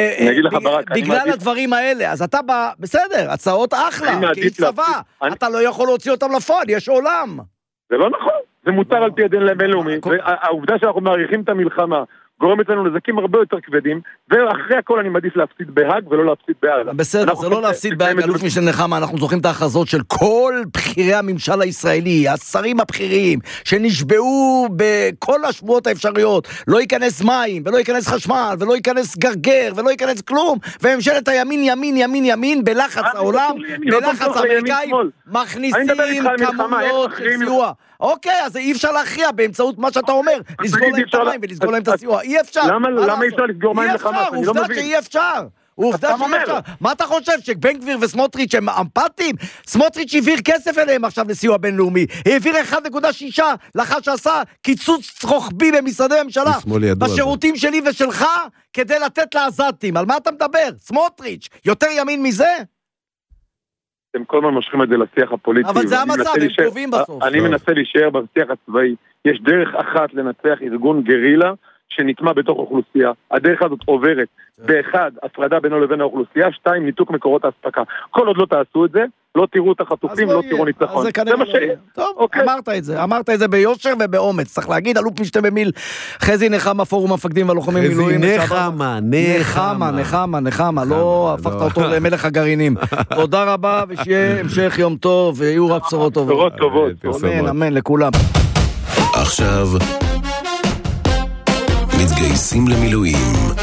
בגלל הדברים האלה. אז אתה בא, בסדר, הצעות אחלה, כי צבא, אתה לא יכול להוציא אותם לפועל, יש עולם. זה לא נכון, זה מותר על פי הדין הבינלאומי, והעובדה שאנחנו מעריכים את המלחמה, גורמת לנו נזקים הרבה יותר כבדים, ואחרי הכל אני מעדיף להפסיד בהאג ולא להפסיד בהאג. בסדר, זה לא להפסיד בהאג, אלוף משנה נחמה, אנחנו זוכרים את ההכרזות של כל בכירי הממשל הישראלי, השרים הבכירים, שנשבעו בכל השבועות האפשריות, לא ייכנס מים, ולא ייכנס חשמל, ולא ייכנס גרגר, ולא ייכנס כלום, וממשלת הימין, ימין, ימין, ימין, בלחץ העולם, בלחץ האמריקאים, מכניסים כמויות של סיוע. אוקיי, אז אי אפשר להכריע באמצעות מה שאתה אומר, לסגור להם את המים ולסגור להם את הסיוע. אי אפשר. למה אי אפשר לסגור מים לחמאס? אי אפשר, עובדה שאי אפשר. עובדה שאי אפשר. מה אתה חושב, שבן גביר וסמוטריץ' הם אמפתיים? סמוטריץ' העביר כסף אליהם עכשיו לסיוע בינלאומי. העביר אחד נקודה שש לאחר שעשה קיצוץ רוחבי במשרדי הממשלה. בשירותים שלי ושלך, כדי לתת לעזתים. על מה אתה מדבר? סמוטריץ', יותר ימין מזה? אתם כל הזמן מושכים את זה לשיח הפוליטי. אבל זה המצב, הם קרובים בסוף. אני מנסה להישאר בשיח הצבאי. יש דרך אחת לנצח ארגון גרילה שנטמע בתוך אוכלוסייה. הדרך הזאת עוברת. באחד, הפרדה בינו לבין האוכלוסייה, שתיים, ניתוק מקורות ההספקה. כל עוד לא תעשו את זה, לא תראו את החטופים, לא תראו ניצחון. זה מה שיהיה. טוב, אמרת את זה. אמרת את זה ביושר ובאומץ. צריך להגיד, אלוף משתה במיל, חזי נחמה, פורום המפקדים והלוחמים מילואים. חזי נחמה, נחמה. נחמה, נחמה, לא הפכת אותו למלך הגרעינים. תודה רבה, ושיהיה המשך יום טוב, ויהיו רק בשורות טובות. בשורות טובות. אמן, אמן, לכולם. עכשיו מתגייסים למילואים.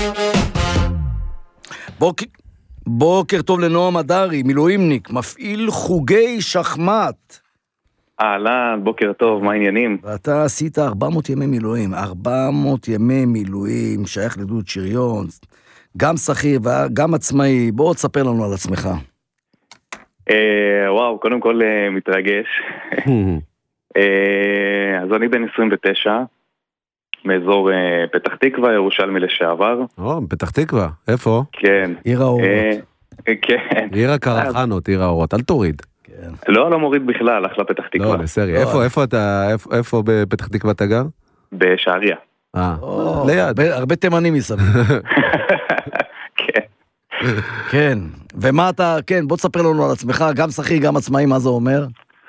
בוקר, בוקר טוב לנועם הדרי, מילואימניק, מפעיל חוגי שחמט. אהלן, בוקר טוב, מה העניינים? ואתה עשית ארבע מאות ימי מילואים, ארבע מאות ימי מילואים, שייך לגדוד שריון, גם שכיר וגם עצמאי, בוא תספר לנו על עצמך. אה, וואו, קודם כל אה, מתרגש. אה, אז אני בן עשרים ותשע, מאזור אה, פתח תקווה, ירושלמי לשעבר. או, פתח תקווה, איפה? כן. עיר האורות. אה, כן. עיר הקרחנות, עיר האורות, אל תוריד. לא, לא מוריד בכלל, אחלה פתח תקווה. לא, לסרי, איפה, איפה אתה, איפה בפתח תקווה אתה גר? בשעריה. אה, ליד. הרבה תימנים מסביב. כן. כן, ומה אתה, כן, בוא תספר לנו על עצמך, גם שכיר, גם עצמאי, מה זה אומר?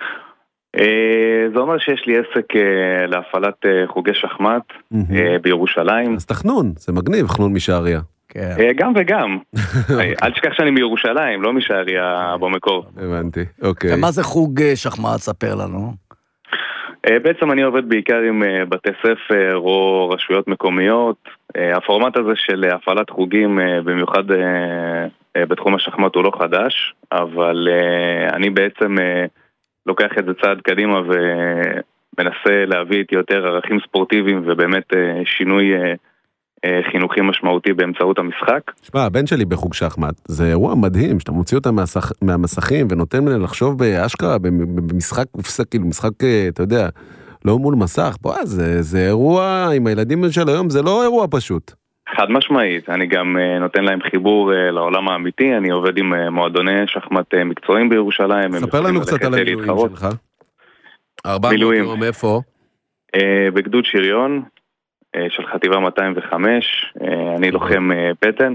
זה אומר שיש לי עסק להפעלת חוגי שחמט בירושלים. אז תחנון, זה מגניב, חנון משעריה. גם וגם. אל תשכח שאני מירושלים, לא משעריה במקור. הבנתי, אוקיי. ומה זה חוג שחמט? ספר לנו. בעצם אני עובד בעיקר עם בתי ספר או רשויות מקומיות. הפורמט הזה של הפעלת חוגים, במיוחד בתחום השחמט, הוא לא חדש, אבל אני בעצם לוקח את זה צעד קדימה ומנסה להביא איתי יותר ערכים ספורטיביים ובאמת שינוי חינוכי משמעותי באמצעות המשחק. תשמע, הבן שלי בחוג שחמט, זה אירוע מדהים, שאתה מוציא אותם מהמסכים ונותן להם לחשוב באשכרה, במשחק, כאילו משחק, אתה יודע, לא מול מסך. בוא, זה, זה אירוע, עם הילדים של היום, זה לא אירוע פשוט. חד משמעית, אני גם נותן להם חיבור לעולם האמיתי, אני עובד עם מועדוני שחמט מקצועיים בירושלים. ספר לנו קצת על המילואים שלך. ארבע מאות יום, איפה? בגדוד שריון, של חטיבה מאתיים וחמש, אני לוחם פטן.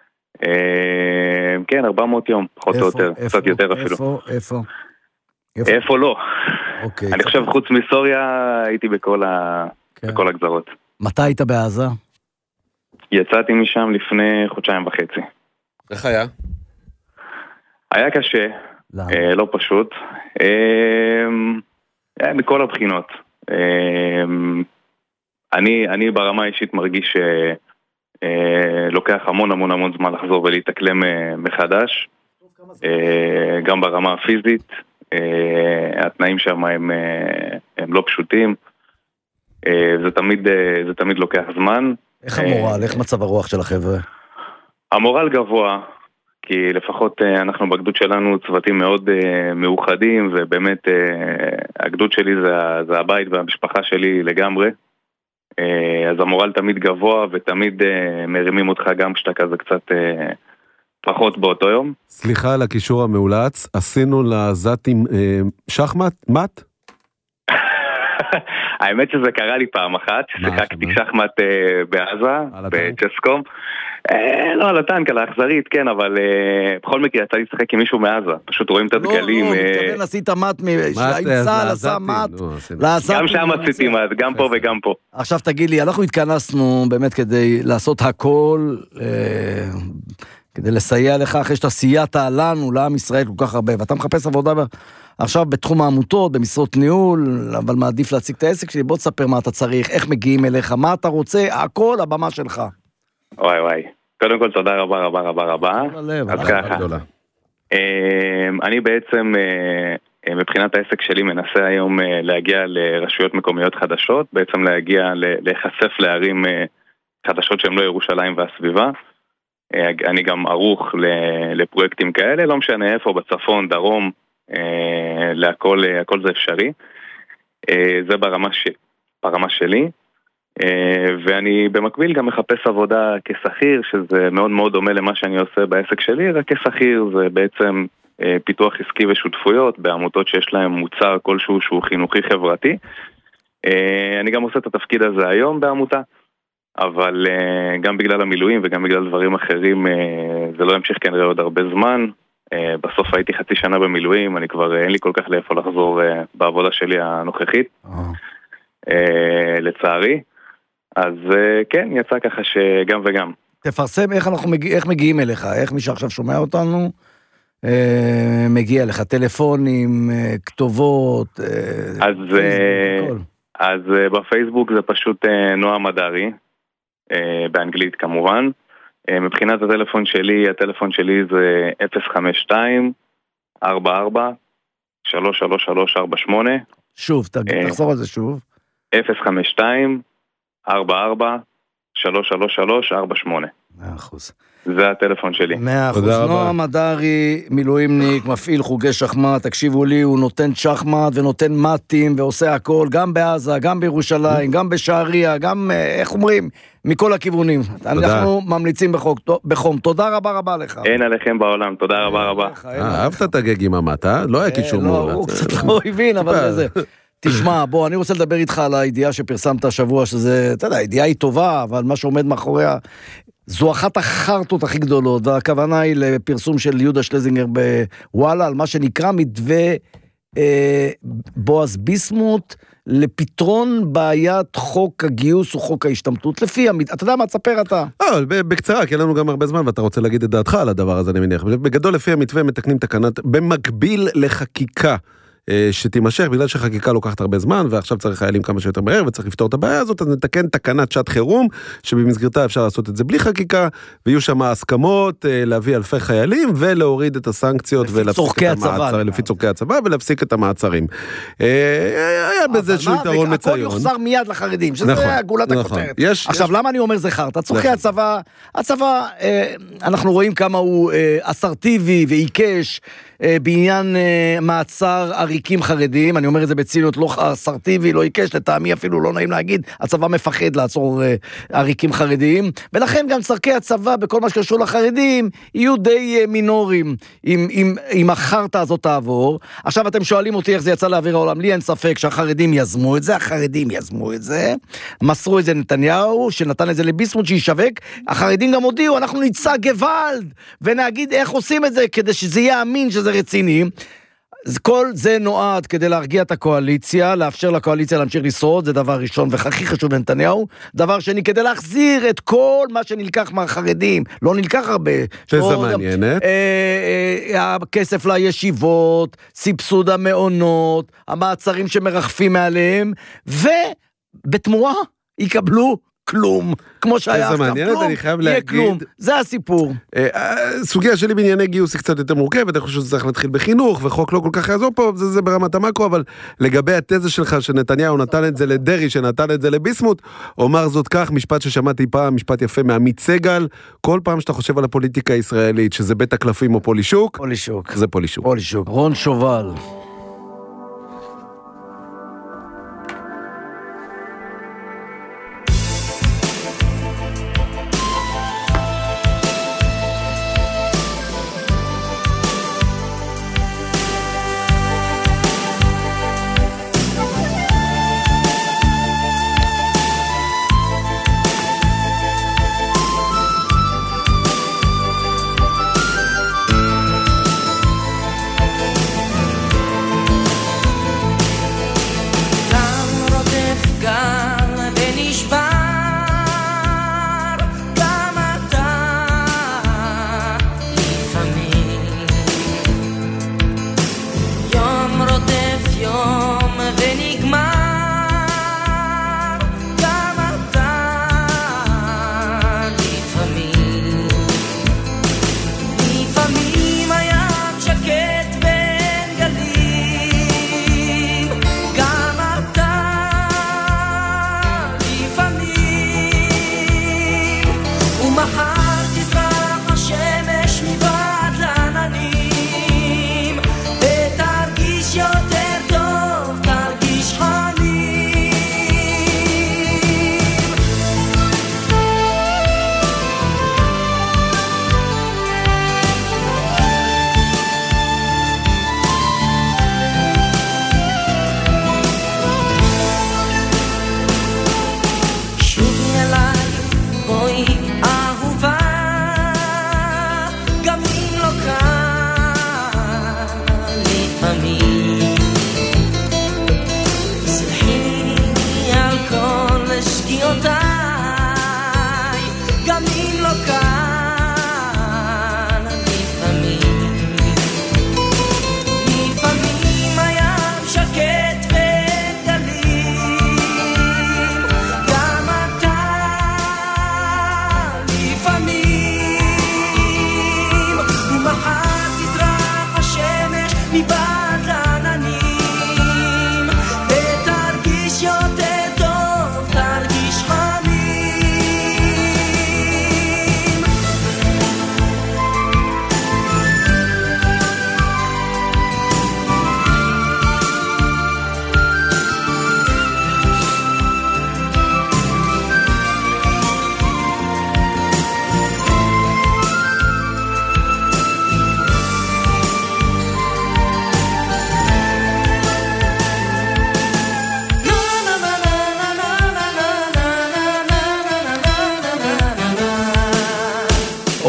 כן, ארבע מאות יום, פחות או יותר, קצת יותר אפילו. איפה? איפה? איפה לא. אני חושב חוץ מסוריה הייתי בכל הגזרות. מתי היית בעזה? יצאתי משם לפני חודשיים וחצי. איך היה? היה קשה, לא פשוט. מכל הבחינות. אני, אני ברמה האישית מרגיש שלוקח המון המון המון זמן לחזור ולהתאקלם מחדש, גם ברמה הפיזית, התנאים שם הם, הם לא פשוטים, זה תמיד, זה תמיד לוקח זמן. איך המורל, איך מצב הרוח של החבר'ה? המורל גבוה, כי לפחות אנחנו בגדוד שלנו צוותים מאוד מאוחדים, ובאמת הגדוד שלי זה, זה הבית והמשפחה שלי לגמרי. אז המורל תמיד גבוה ותמיד מרימים אותך גם כשאתה כזה קצת פחות באותו יום. סליחה על הקישור המאולץ, עשינו לזאטים שחמט, מת? האמת שזה קרה לי פעם אחת, ששיחקתי שחמט בעזה, בצ'סקום. לא על הטנק, על האכזרית, כן, אבל בכל מקרה יצא לי לשחק עם מישהו מעזה, פשוט רואים את הדגלים. לא, לא, מתכוון עשית מת, שהאם צהל עשה מת. גם שם עשיתי מת, גם פה וגם פה. עכשיו תגיד לי, אנחנו התכנסנו באמת כדי לעשות הכל, כדי לסייע לך אחרי שאתה סייעת לנו, לעם ישראל כל כך הרבה, ואתה מחפש עבודה עכשיו בתחום העמותות, במשרות ניהול, אבל מעדיף להציג את העסק שלי, בוא תספר מה אתה צריך, איך מגיעים אליך, מה אתה רוצה, הכל הבמה שלך. וואי וואי, קודם כל תודה רבה רבה רבה רבה. אז ככה, אני בעצם מבחינת העסק שלי מנסה היום להגיע לרשויות מקומיות חדשות, בעצם להגיע להיחשף לערים חדשות שהן לא ירושלים והסביבה. אני גם ערוך לפרויקטים כאלה, לא משנה איפה, בצפון, דרום, להכל, הכל זה אפשרי. זה ברמה, ש... ברמה שלי. ואני במקביל גם מחפש עבודה כשכיר, שזה מאוד מאוד דומה למה שאני עושה בעסק שלי, רק כשכיר זה בעצם פיתוח עסקי ושותפויות בעמותות שיש להם מוצר כלשהו שהוא חינוכי חברתי. אני גם עושה את התפקיד הזה היום בעמותה, אבל גם בגלל המילואים וגם בגלל דברים אחרים זה לא ימשיך כנראה עוד הרבה זמן. בסוף הייתי חצי שנה במילואים, אני כבר אין לי כל כך לאיפה לחזור בעבודה שלי הנוכחית, לצערי. אז כן, יצא ככה שגם וגם. תפרסם איך אנחנו מגיע, איך מגיעים אליך, איך מי שעכשיו שומע אותנו מגיע לך, טלפונים, כתובות. אז אז בפייסבוק זה פשוט נועה מדרי, באנגלית כמובן. מבחינת הטלפון שלי, הטלפון שלי זה אפס חמש שתיים ארבע ארבע שלוש שלוש שלוש ארבע שמונה. שוב, תחזור על זה שוב. אפס חמש שתיים ארבע ארבע שלוש שלוש שלוש ארבע שמונה. מאה אחוז. זה הטלפון שלי. מאה אחוז. נועם הדרי, מילואימניק, מפעיל חוגי שחמט, תקשיבו לי, הוא נותן שחמט ונותן מתים ועושה הכל, גם בעזה, גם בירושלים, גם בשעריה, גם, איך אומרים, מכל הכיוונים. אנחנו ממליצים בחום. תודה רבה רבה לך. אין עליכם בעולם, תודה רבה רבה. אהבת את הגג עם המט, אה? לא היה קישור מול. הוא קצת לא הבין, אבל זה... תשמע, בוא, אני רוצה לדבר איתך על הידיעה שפרסמת השבוע, שזה, אתה יודע, הידיעה היא טובה, אבל מה שעומד מאחוריה, זו אחת החרטות הכי גדולות, והכוונה היא לפרסום של יהודה שלזינגר בוואלה, על מה שנקרא מתווה אה, בועז ביסמוט, לפתרון בעיית חוק הגיוס או חוק ההשתמטות, לפי, אתה יודע מה, תספר אתה. אה, בקצרה, כי אין לנו גם הרבה זמן, ואתה רוצה להגיד את דעתך על הדבר הזה, אני מניח. בגדול, לפי המתווה, מתקנים תקנת, במקביל לחקיקה, שתימשך, בגלל שחקיקה לוקחת הרבה זמן, ועכשיו צריך חיילים כמה שיותר מהר, וצריך לפתור את הבעיה הזאת, אז נתקן תקנת שעת חירום, שבמסגרתה אפשר לעשות את זה בלי חקיקה, ויהיו שם הסכמות, להביא אלפי חיילים, ולהוריד את הסנקציות, ולהפסיק את המעצרים. לפי צורכי הצבא, ולהפסיק את המעצרים. היה בזה שהוא יתרון מציון. הכל יוחזר מיד לחרדים, שזה גולת הכותרת. עכשיו, למה אני אומר זה חרטא? צורכי הצבא, הצבא, אנחנו רואים כמה הוא אסרטיבי ועיקש, בעניין מעצר עריקים חרדים, אני אומר את זה בציניות, לא אסרטיבי, לא עיקש, לטעמי אפילו לא נעים להגיד, הצבא מפחד לעצור עריקים חרדיים, ולכן גם צורכי הצבא בכל מה שקשור לחרדים, יהיו די מינורים, אם, אם, אם החרטא הזאת תעבור. עכשיו אתם שואלים אותי איך זה יצא לאוויר העולם, לי אין ספק שהחרדים יזמו את זה, החרדים יזמו את זה, מסרו את זה נתניהו, שנתן את זה לביסמוט שישווק, החרדים גם הודיעו, אנחנו ניצא גוואלד, ונגיד איך עושים את זה, כדי שזה יהיה אמין שזה רציני. כל זה נועד כדי להרגיע את הקואליציה, לאפשר לקואליציה להמשיך לשרוד, זה דבר ראשון והכי חשוב לנתניהו. דבר שני, כדי להחזיר את כל מה שנלקח מהחרדים, לא נלקח הרבה. שזה מעניינת. הכסף לישיבות, סבסוד המעונות, המעצרים שמרחפים מעליהם, ובתמורה יקבלו כלום, כמו שהיה עכשיו כלום, יהיה כלום, זה הסיפור. סוגיה שלי בענייני גיוס היא קצת יותר מורכבת, אני חושב שזה צריך להתחיל בחינוך, וחוק לא כל כך יעזור פה, זה, זה ברמת המקרו, אבל לגבי התזה שלך שנתניהו נתן את זה לדרי, שנתן את זה לביסמוט, אומר זאת כך, משפט ששמעתי פעם, משפט יפה מעמית סגל, כל פעם שאתה חושב על הפוליטיקה הישראלית, שזה בית הקלפים או פולישוק, פולישוק. זה פולישוק. פולישוק. רון שובל.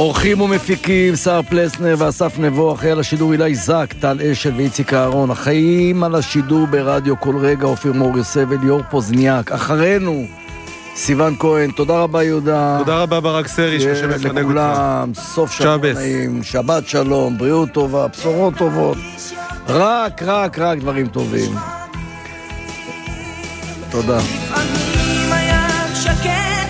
אורחים ומפיקים, שר פלסנר ואסף נבו, אחרי על השידור אילי זק, טל אשל ואיציק אהרון, החיים על השידור ברדיו כל רגע, אופיר מור יוסף וליאור פוזניאק, אחרינו סיוון כהן, תודה רבה יהודה. תודה רבה ברק סרי, שקשה מפנק אותך. לכולם, סוף שבוע נעים, שבת שלום, בריאות טובה, בשורות טובות, רק, רק, רק דברים טובים. תודה. לפעמים הים שקט